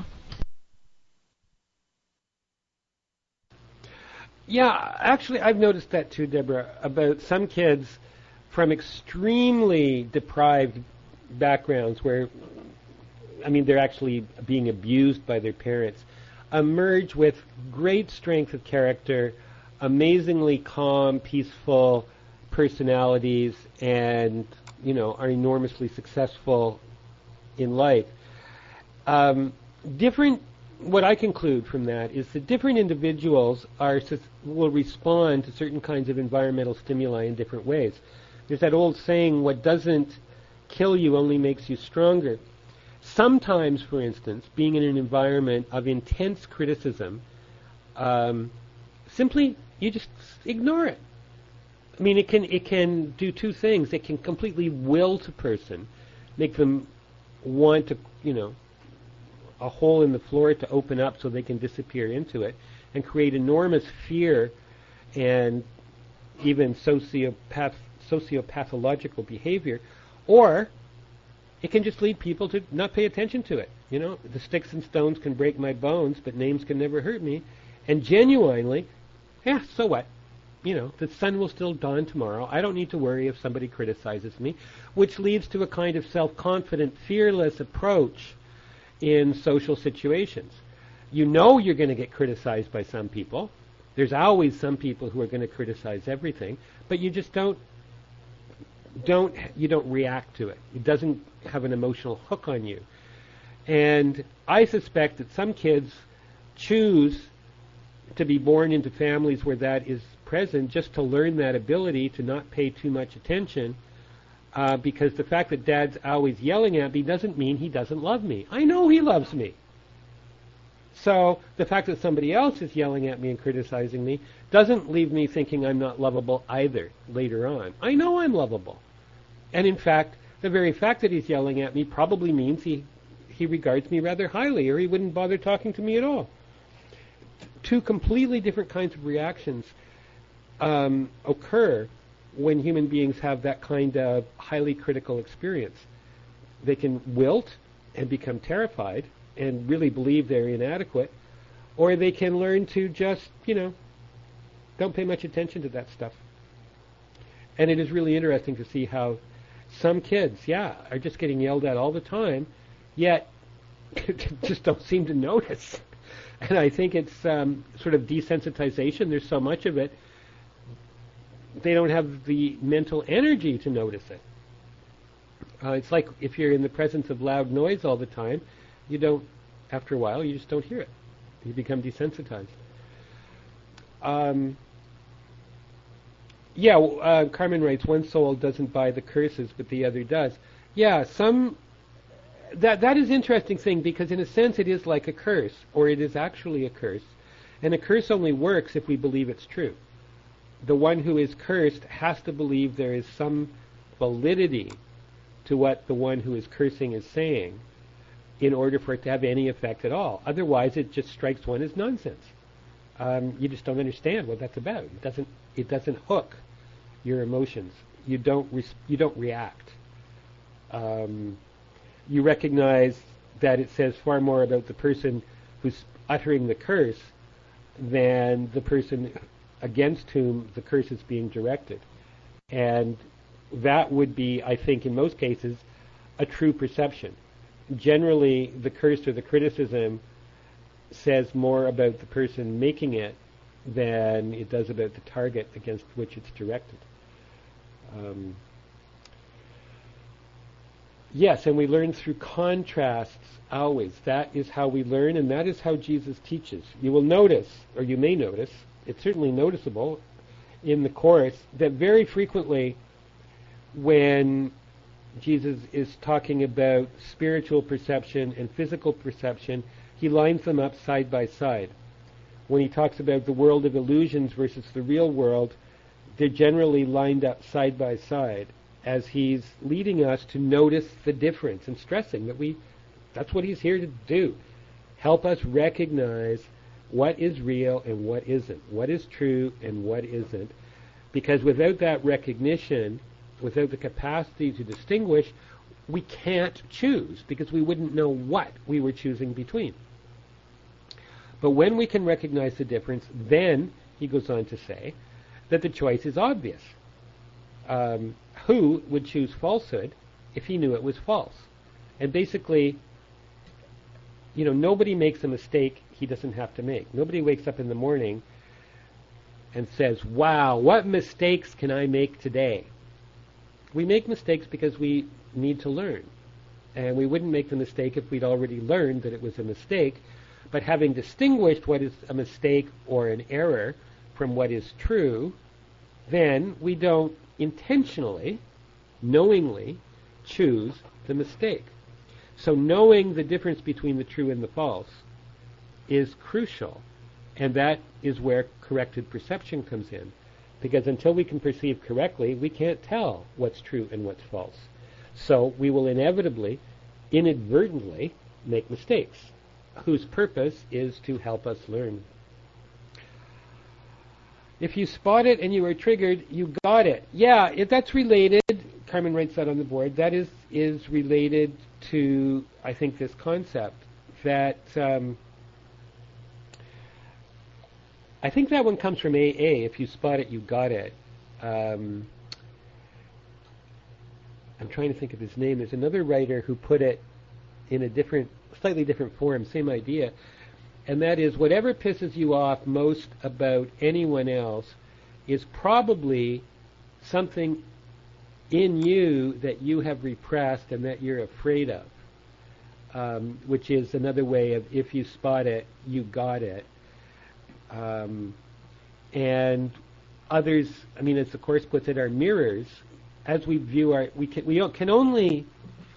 Yeah, actually, I've noticed that too, Deborah, about some kids from extremely deprived backgrounds where, they're actually being abused by their parents, emerge with great strength of character, amazingly calm, peaceful personalities, and, are enormously successful in life. What I conclude from that is that different individuals will respond to certain kinds of environmental stimuli in different ways. There's that old saying, what doesn't kill you only makes you stronger. Sometimes, for instance, being in an environment of intense criticism, simply you just ignore it. It can do two things. It can completely wilt a person, make them want to, a hole in the floor to open up so they can disappear into it, and create enormous fear and even sociopathological behavior, or it can just lead people to not pay attention to it. You know, the sticks and stones can break my bones, but names can never hurt me. And genuinely, yeah, so what? You know, the sun will still dawn tomorrow. I don't need to worry if somebody criticizes me, which leads to a kind of self-confident, fearless approach in social situations. You know you're going to get criticized by some people. There's always some people who are going to criticize everything, but you just don't react to it. It doesn't have an emotional hook on you. And I suspect that some kids choose to be born into families where that is present just to learn that ability to not pay too much attention, because the fact that Dad's always yelling at me doesn't mean he doesn't love me. I know he loves me. So the fact that somebody else is yelling at me and criticizing me doesn't leave me thinking I'm not lovable either later on. I know I'm lovable. And in fact, the very fact that he's yelling at me probably means he regards me rather highly, or he wouldn't bother talking to me at all. Two completely different kinds of reactions occur when human beings have that kind of highly critical experience. They can wilt and become terrified and really believe they're inadequate, or they can learn to just, don't pay much attention to that stuff. And it is really interesting to see how some kids, are just getting yelled at all the time, yet just don't seem to notice. And I think it's sort of desensitization. There's so much of it, they don't have the mental energy to notice it. It's like if you're in the presence of loud noise all the time, after a while, you just don't hear it. You become desensitized. Carmen writes, one soul doesn't buy the curses, but the other does. Yeah, that is an interesting thing, because in a sense it is like a curse, or it is actually a curse. And a curse only works if we believe it's true. The one who is cursed has to believe there is some validity to what the one who is cursing is saying in order for it to have any effect at all. Otherwise, it just strikes one as nonsense. You just don't understand what that's about. It doesn't hook your emotions. You don't react. You recognize that it says far more about the person who's uttering the curse than the person against whom the curse is being directed. And that would be, I think, in most cases, a true perception. Generally, the curse or the criticism says more about the person making it than it does about the target against which it's directed. Yes, and we learn through contrasts always. That is how we learn, and that is how Jesus teaches. You will notice, or you may notice, it's certainly noticeable in the Course, that very frequently when Jesus is talking about spiritual perception and physical perception, he lines them up side by side. When he talks about the world of illusions versus the real world, they're generally lined up side by side, as he's leading us to notice the difference and stressing that that's what he's here to do. Help us recognize what is real and what isn't, what is true and what isn't. Because without that recognition, without the capacity to distinguish, we can't choose, because we wouldn't know what we were choosing between. But when we can recognize the difference, then, he goes on to say, that the choice is obvious. Who would choose falsehood if he knew it was false? And basically, nobody makes a mistake he doesn't have to make. Nobody wakes up in the morning and says, wow, what mistakes can I make today? We make mistakes because we need to learn. And we wouldn't make the mistake if we'd already learned that it was a mistake. But having distinguished what is a mistake or an error from what is true, then we don't intentionally, knowingly, choose the mistake. So knowing the difference between the true and the false is crucial. And that is where corrected perception comes in. Because until we can perceive correctly, we can't tell what's true and what's false. So we will inevitably, inadvertently, make mistakes, whose purpose is to help us learn. If you spot it and you are triggered, you got it. Yeah, that's related. Carmen writes that on the board. That is related to, I think, this concept that I think that one comes from AA. If you spot it, you got it. I'm trying to think of his name. There's another writer who put it in a slightly different form, same idea. And that is, whatever pisses you off most about anyone else is probably something in you that you have repressed and that you're afraid of, which is another way of, if you spot it, you got it. And others, I mean, as the Course puts it, are mirrors. As we view we can only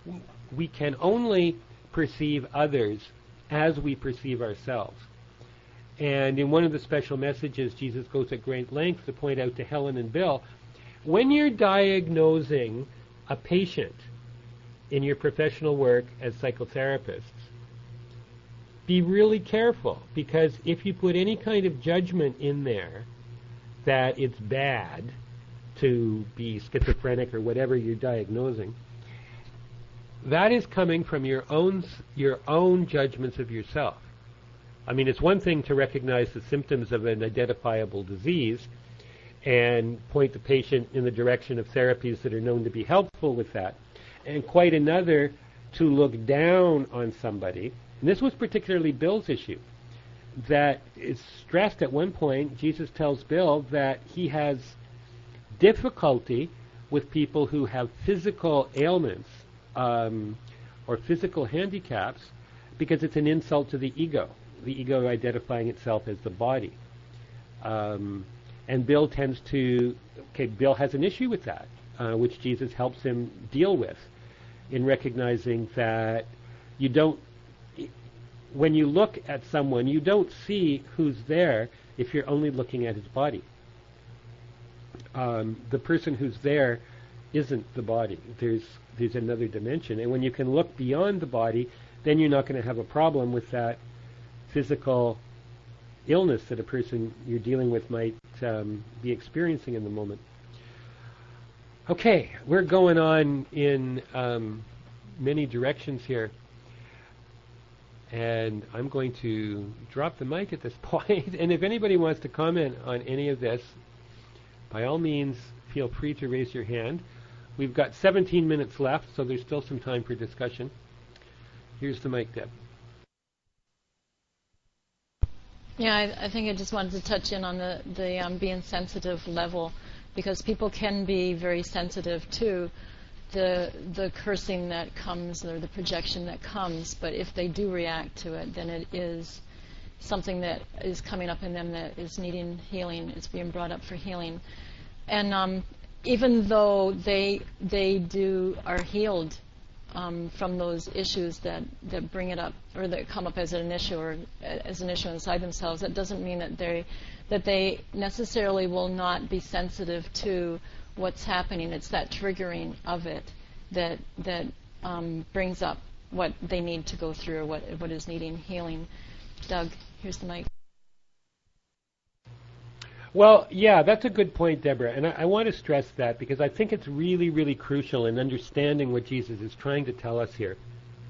perceive others as we perceive ourselves. And in one of the special messages, Jesus goes at great length to point out to Helen and Bill, when you're diagnosing a patient in your professional work as psychotherapists, be really careful, because if you put any kind of judgment in there that it's bad to be schizophrenic or whatever you're diagnosing, that is coming from your own judgments of yourself. I mean, it's one thing to recognize the symptoms of an identifiable disease and point the patient in the direction of therapies that are known to be helpful with that, and quite another to look down on somebody. And this was particularly Bill's issue, that is stressed at one point. Jesus tells Bill that he has difficulty with people who have physical ailments or physical handicaps, because it's an insult to the ego identifying itself as the body. And Bill Bill has an issue with that, which Jesus helps him deal with, in recognizing that when you look at someone, you don't see who's there if you're only looking at his body. The person who's there isn't the body. There's another dimension. And when you can look beyond the body, then you're not going to have a problem with that physical illness that a person you're dealing with might be experiencing in the moment. Okay, we're going on in many directions here. And I'm going to drop the mic at this point. And if anybody wants to comment on any of this, by all means, feel free to raise your hand. We've got 17 minutes left, so there's still some time for discussion. Here's the mic, Deb. Yeah, I think I just wanted to touch in on the being sensitive level, because people can be very sensitive to the cursing that comes or the projection that comes, but if they do react to it, then it is something that is coming up in them that is needing healing. It's being brought up for healing. And even though they are healed from those issues that bring it up, or that come up as an issue, or as an issue inside themselves, that doesn't mean that they necessarily will not be sensitive to what's happening. It's that triggering of it that brings up what they need to go through, or what is needing healing. Doug, here's the mic. Well, yeah, that's a good point, Deborah, and I want to stress that, because I think it's really, really crucial in understanding what Jesus is trying to tell us here.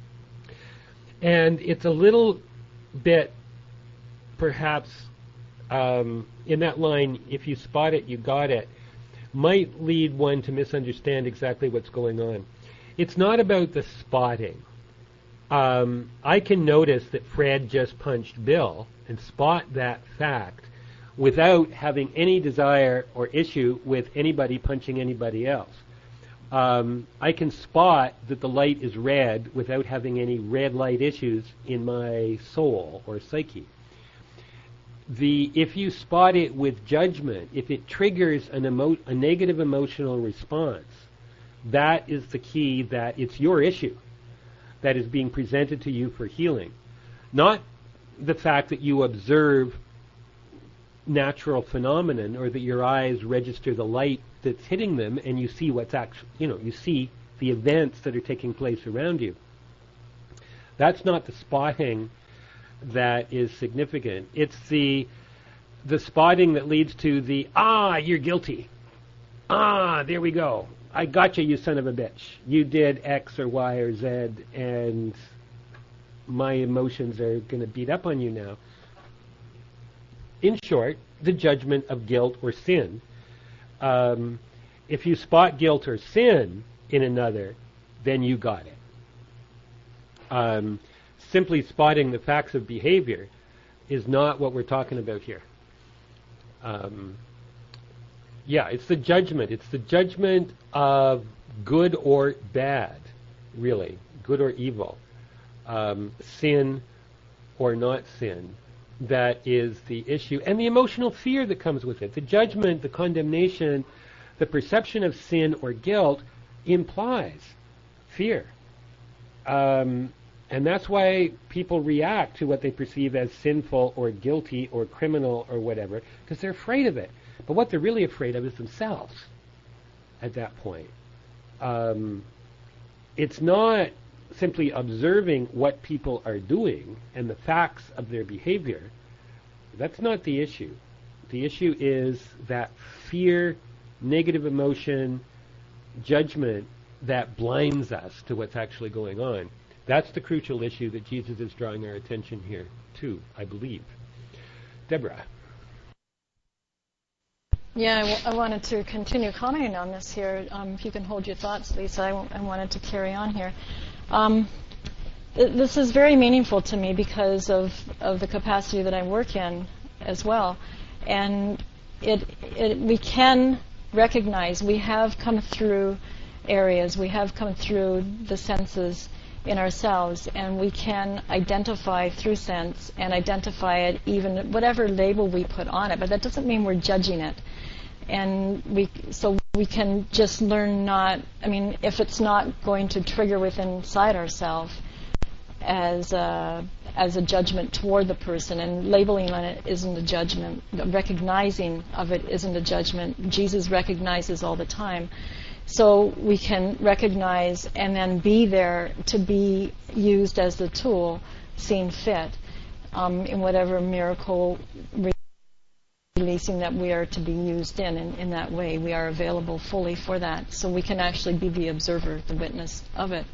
And it's a little bit, perhaps, in that line, if you spot it, you got it, might lead one to misunderstand exactly what's going on. It's not about the spotting. I can notice that Fred just punched Bill and spot that fact without having any desire or issue with anybody punching anybody else. I can spot that the light is red without having any red light issues in my soul or psyche. If you spot it with judgment, if it triggers a negative emotional response, that is the key, that it's your issue that is being presented to you for healing. Not the fact that you observe natural phenomenon, or that your eyes register the light that's hitting them and you see what's actually, you see the events that are taking place around you. That's not the spotting that is significant. It's the the spotting that leads to the, you're guilty. There we go. I got you son of a bitch. You did X or Y or Z, and my emotions are going to beat up on you now. In short, the judgment of guilt or sin. If you spot guilt or sin in another, then you got it. Simply spotting the facts of behavior is not what we're talking about here. It's the judgment. It's the judgment of good or bad, really, good or evil, sin or not sin. That is the issue. And the emotional fear that comes with it. The judgment, the condemnation, the perception of sin or guilt implies fear. And that's why people react to what they perceive as sinful or guilty or criminal or whatever, because they're afraid of it. But what they're really afraid of is themselves at that point. It's not simply observing what people are doing and the facts of their behavior. That's not the issue. The issue is that fear, negative emotion, judgment that blinds us to what's actually going on. That's the crucial issue that Jesus is drawing our attention here to, I believe. Deborah. Yeah, I wanted to continue commenting on this here. If you can hold your thoughts, Lisa, I wanted to carry on here. This is very meaningful to me because of the capacity that I work in as well. And we can recognize, we have come through areas, we have come through the senses in ourselves, and we can identify through sense and identify it, even whatever label we put on it, but that doesn't mean we're judging it. And we can just learn if it's not going to trigger within inside ourselves as a judgment toward the person, and labeling on it isn't a judgment, recognizing of it isn't a judgment. Jesus recognizes all the time. So we can recognize and then be there to be used as the tool seen fit in whatever miracle releasing that we are to be used in that way. We are available fully for that. So we can actually be the observer, the witness of it.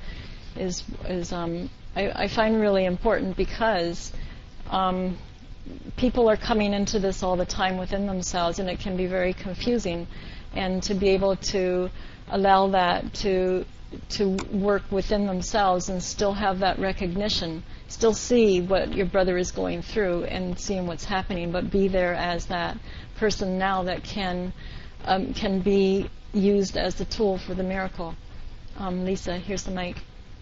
I find really important because people are coming into this all the time within themselves, and it can be very confusing. And to be able to allow that to work within themselves and still have that recognition, still see what your brother is going through and seeing what's happening, but be there as that person now that can be used as the tool for the miracle. Lisa, here's the mic.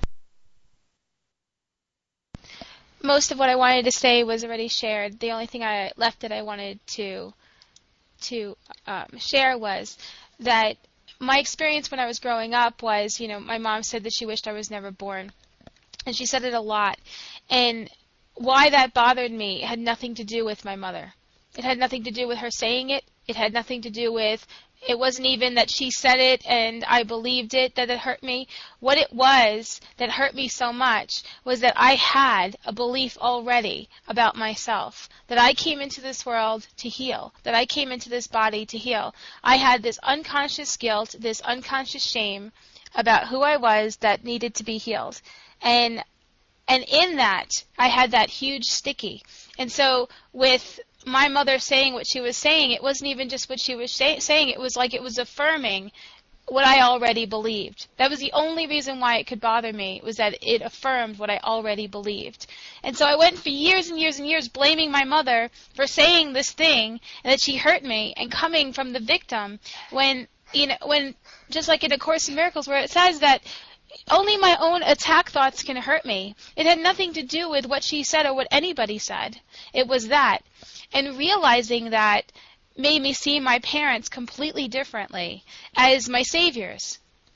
Most of what I wanted to say was already shared. The only thing I left that I wanted to share was that my experience when I was growing up was, my mom said that she wished I was never born. And she said it a lot. And why that bothered me had nothing to do with my mother. It had nothing to do with her saying it. It had nothing to do with, it wasn't even that she said it and I believed it that it hurt me. What it was that hurt me so much was that I had a belief already about myself, that I came into this world to heal, that I came into this body to heal. I had this unconscious guilt, this unconscious shame about who I was that needed to be healed. And in that, I had that huge sticky. And so with my mother saying what she was saying, it wasn't even just what she was saying. It was like it was affirming what I already believed. That was the only reason why it could bother me, was that it affirmed what I already believed. And so I went for years and years and years blaming my mother for saying this thing and that she hurt me, and coming from the victim when just like in A Course in Miracles where it says that only my own attack thoughts can hurt me. It had nothing to do with what she said or what anybody said. It was that. And realizing that made me see my parents completely differently as my saviors.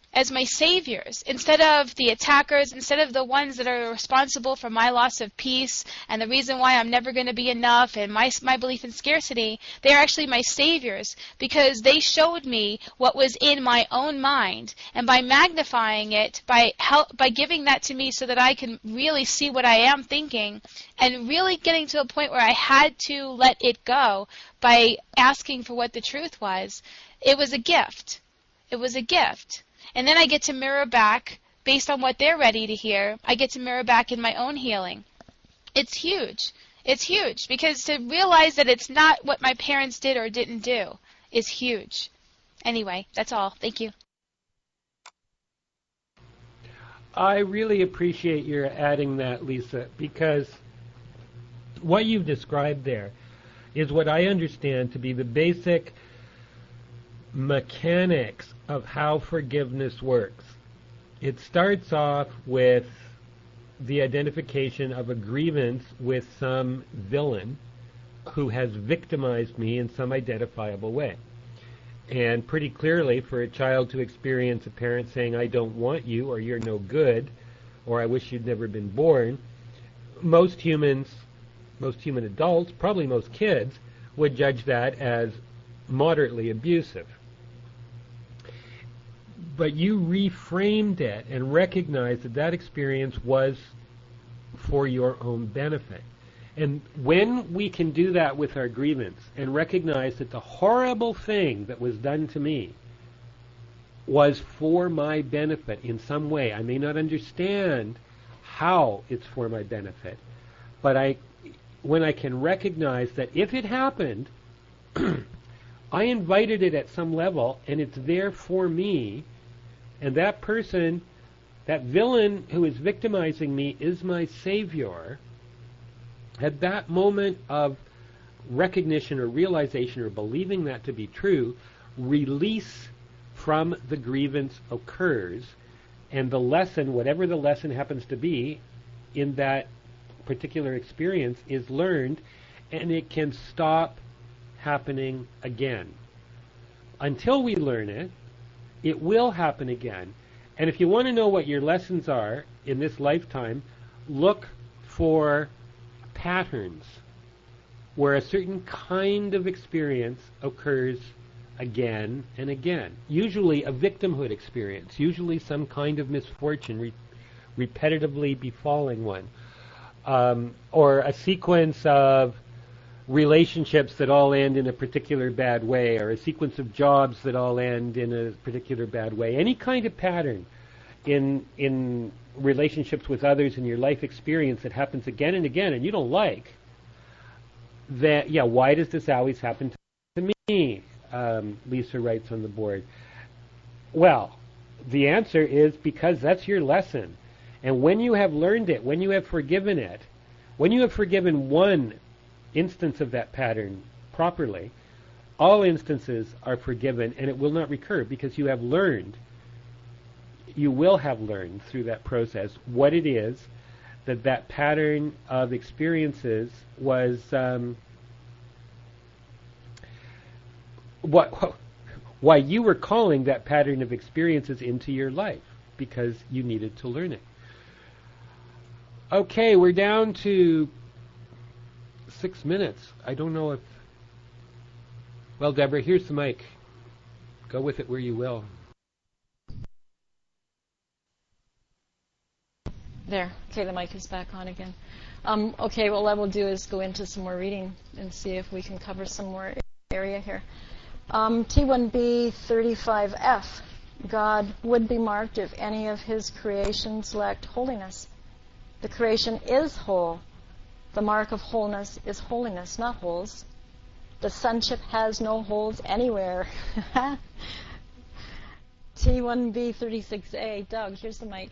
as my saviors, instead of the attackers, instead of the ones that are responsible for my loss of peace and the reason why I'm never going to be enough and my belief in scarcity. They're actually my saviors because they showed me what was in my own mind, and by magnifying it, by giving that to me so that I can really see what I am thinking, and really getting to a point where I had to let it go by asking for what the truth was, it was a gift. It was a gift. And then I get to mirror back, based on what they're ready to hear, I get to mirror back in my own healing. It's huge. It's huge, because to realize that it's not what my parents did or didn't do is huge. Anyway, that's all. Thank you. I really appreciate your adding that, Lisa, because what you've described there is what I understand to be the basic mechanics of how forgiveness works. It starts off with the identification of a grievance with some villain who has victimized me in some identifiable way. And pretty clearly, for a child to experience a parent saying, I don't want you, or you're no good, or I wish you'd never been born, most human adults, probably most kids, would judge that as moderately abusive. But you reframed it and recognized that that experience was for your own benefit. And when we can do that with our grievance and recognize that the horrible thing that was done to me was for my benefit in some way, I may not understand how it's for my benefit, but when I can recognize that if it happened, I invited it at some level and it's there for me, and that person, that villain who is victimizing me is my savior, at that moment of recognition or realization or believing that to be true, release from the grievance occurs, and the lesson, whatever the lesson happens to be in that particular experience, is learned, and it can stop happening again. Until we learn it, it will happen again. And if you want to know what your lessons are in this lifetime, look for patterns where a certain kind of experience occurs again and again. Usually a victimhood experience, usually some kind of misfortune repetitively befalling one, or a sequence of relationships that all end in a particular bad way, or a sequence of jobs that all end in a particular bad way. Any kind of pattern in relationships with others in your life experience that happens again and again and you don't like, that, why does this always happen to me? Lisa writes on the board. Well, the answer is because that's your lesson. And when you have learned it, when you have forgiven it, when you have forgiven one instance of that pattern properly, all instances are forgiven and it will not recur, because you have learned, you will have learned through that process what it is that pattern of experiences was, why you were calling that pattern of experiences into your life, because you needed to learn it. Okay, we're down to 6 minutes. I don't know if... Well, Deborah, here's the mic. Go with it where you will. There. Okay, the mic is back on again. Okay, what I will do is go into some more reading and see if we can cover some more area here. T1b 35F. God would be marked if any of his creations lacked holiness. The creation is whole. The mark of wholeness is holiness, not holes. The sonship has no holes anywhere. T1b 36A. Doug, here's the mic.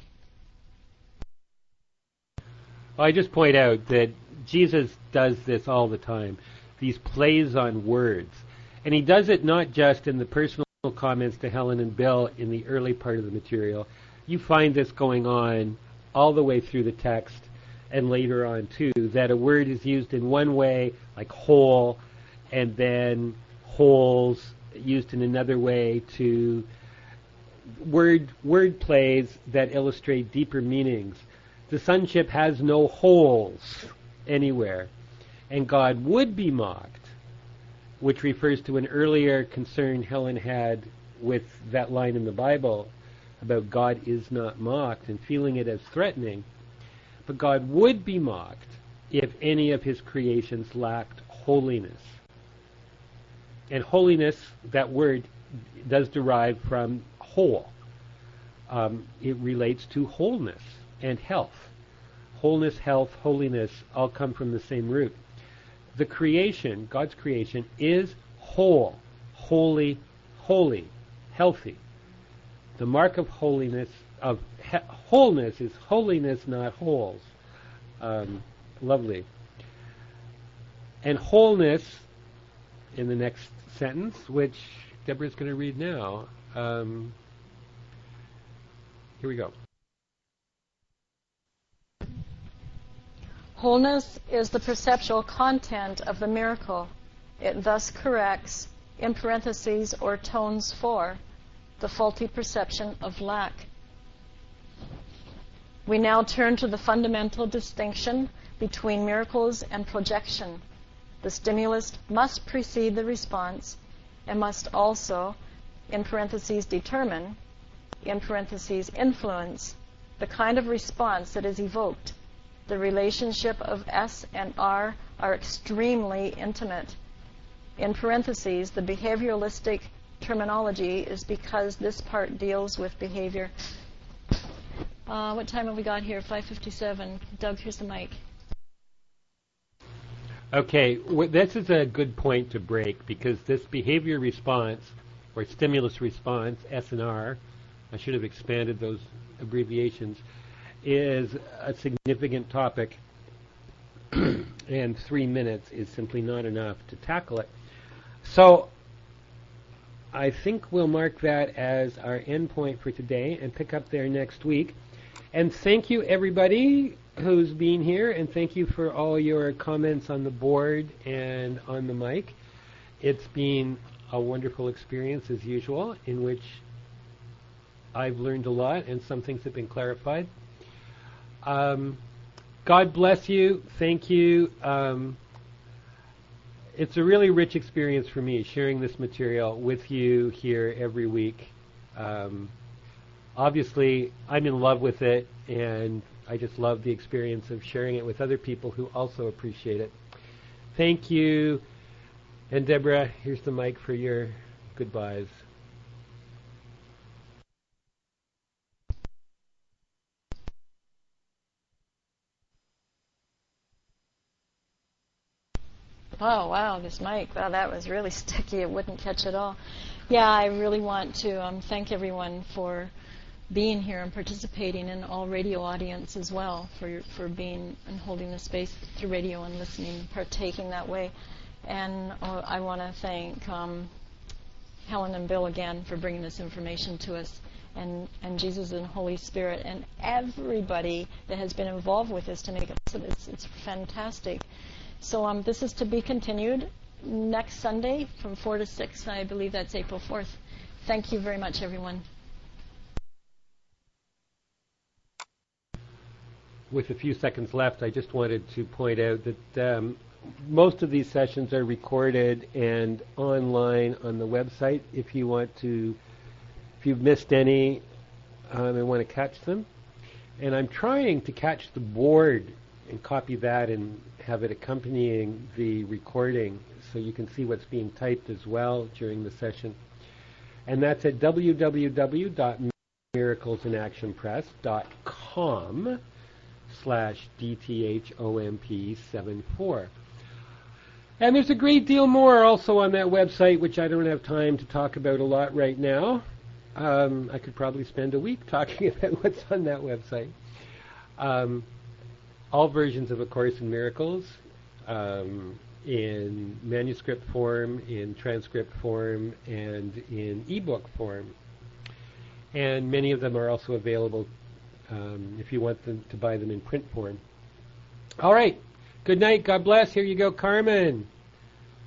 I just point out that Jesus does this all the time, these plays on words. And he does it not just in the personal comments to Helen and Bill in the early part of the material. You find this going on all the way through the text and later on too, that a word is used in one way, like whole, and then holes used in another way to word plays that illustrate deeper meanings. The sonship has no holes anywhere, and God would be mocked, which refers to an earlier concern Helen had with that line in the Bible about God is not mocked and feeling it as threatening. But God would be mocked if any of his creations lacked holiness. And holiness, that word, does derive from whole. It relates to wholeness and health. Wholeness, health, holiness all come from the same root. The creation, God's creation, is whole, holy, holy, healthy. The mark of holiness, wholeness, is holiness, not holes. Lovely. And wholeness, in the next sentence, which Deborah's going to read now. Here we go. Wholeness is the perceptual content of the miracle. It thus corrects, in parentheses, or atones for, the faulty perception of lack. We now turn to the fundamental distinction between miracles and projection. The stimulus must precede the response and must also, in parentheses, determine, in parentheses, influence, the kind of response that is evoked. The relationship of S and R are extremely intimate. In parentheses, the behavioralistic terminology is because this part deals with behavior. What time have we got here? 5:57. Doug, here's the mic. Okay, this is a good point to break, because this behavior response, or stimulus response, S and R, I should have expanded those abbreviations, is a significant topic, and 3 minutes is simply not enough to tackle it. So I think we'll mark that as our end point for today and pick up there next week. And thank you, everybody who's been here, and thank you for all your comments on the board and on the mic. It's been a wonderful experience, as usual, in which I've learned a lot and some things have been clarified. God bless you. Thank you. It's a really rich experience for me, sharing this material with you here every week. Obviously, I'm in love with it, and I just love the experience of sharing it with other people who also appreciate it. Thank you. And Deborah, here's the mic for your goodbyes. Oh, wow, this mic. Wow, that was really sticky. It wouldn't catch at all. Yeah, I really want to thank everyone for being here and participating, and all radio audience as well for being and holding the space through radio and listening, partaking that way. And I want to thank Helen and Bill again for bringing this information to us, and Jesus and Holy Spirit and everybody that has been involved with this to make it possible. It's fantastic. So this is to be continued next Sunday from 4 to 6. I believe that's April 4th. Thank you very much, everyone. With a few seconds left, I just wanted to point out that most of these sessions are recorded and online on the website if you've missed any and want to catch them. And I'm trying to catch the board and copy that and have it accompanying the recording so you can see what's being typed as well during the session. And that's at www.miraclesinactionpress.com/DTHOMP74. And there's a great deal more also on that website, which I don't have time to talk about a lot right now. I could probably spend a week talking about what's on that website. All versions of A Course in Miracles, in manuscript form, in transcript form, and in ebook form. And many of them are also available if you want them to buy them in print form. All right. Good night. God bless. Here you go, Carmen.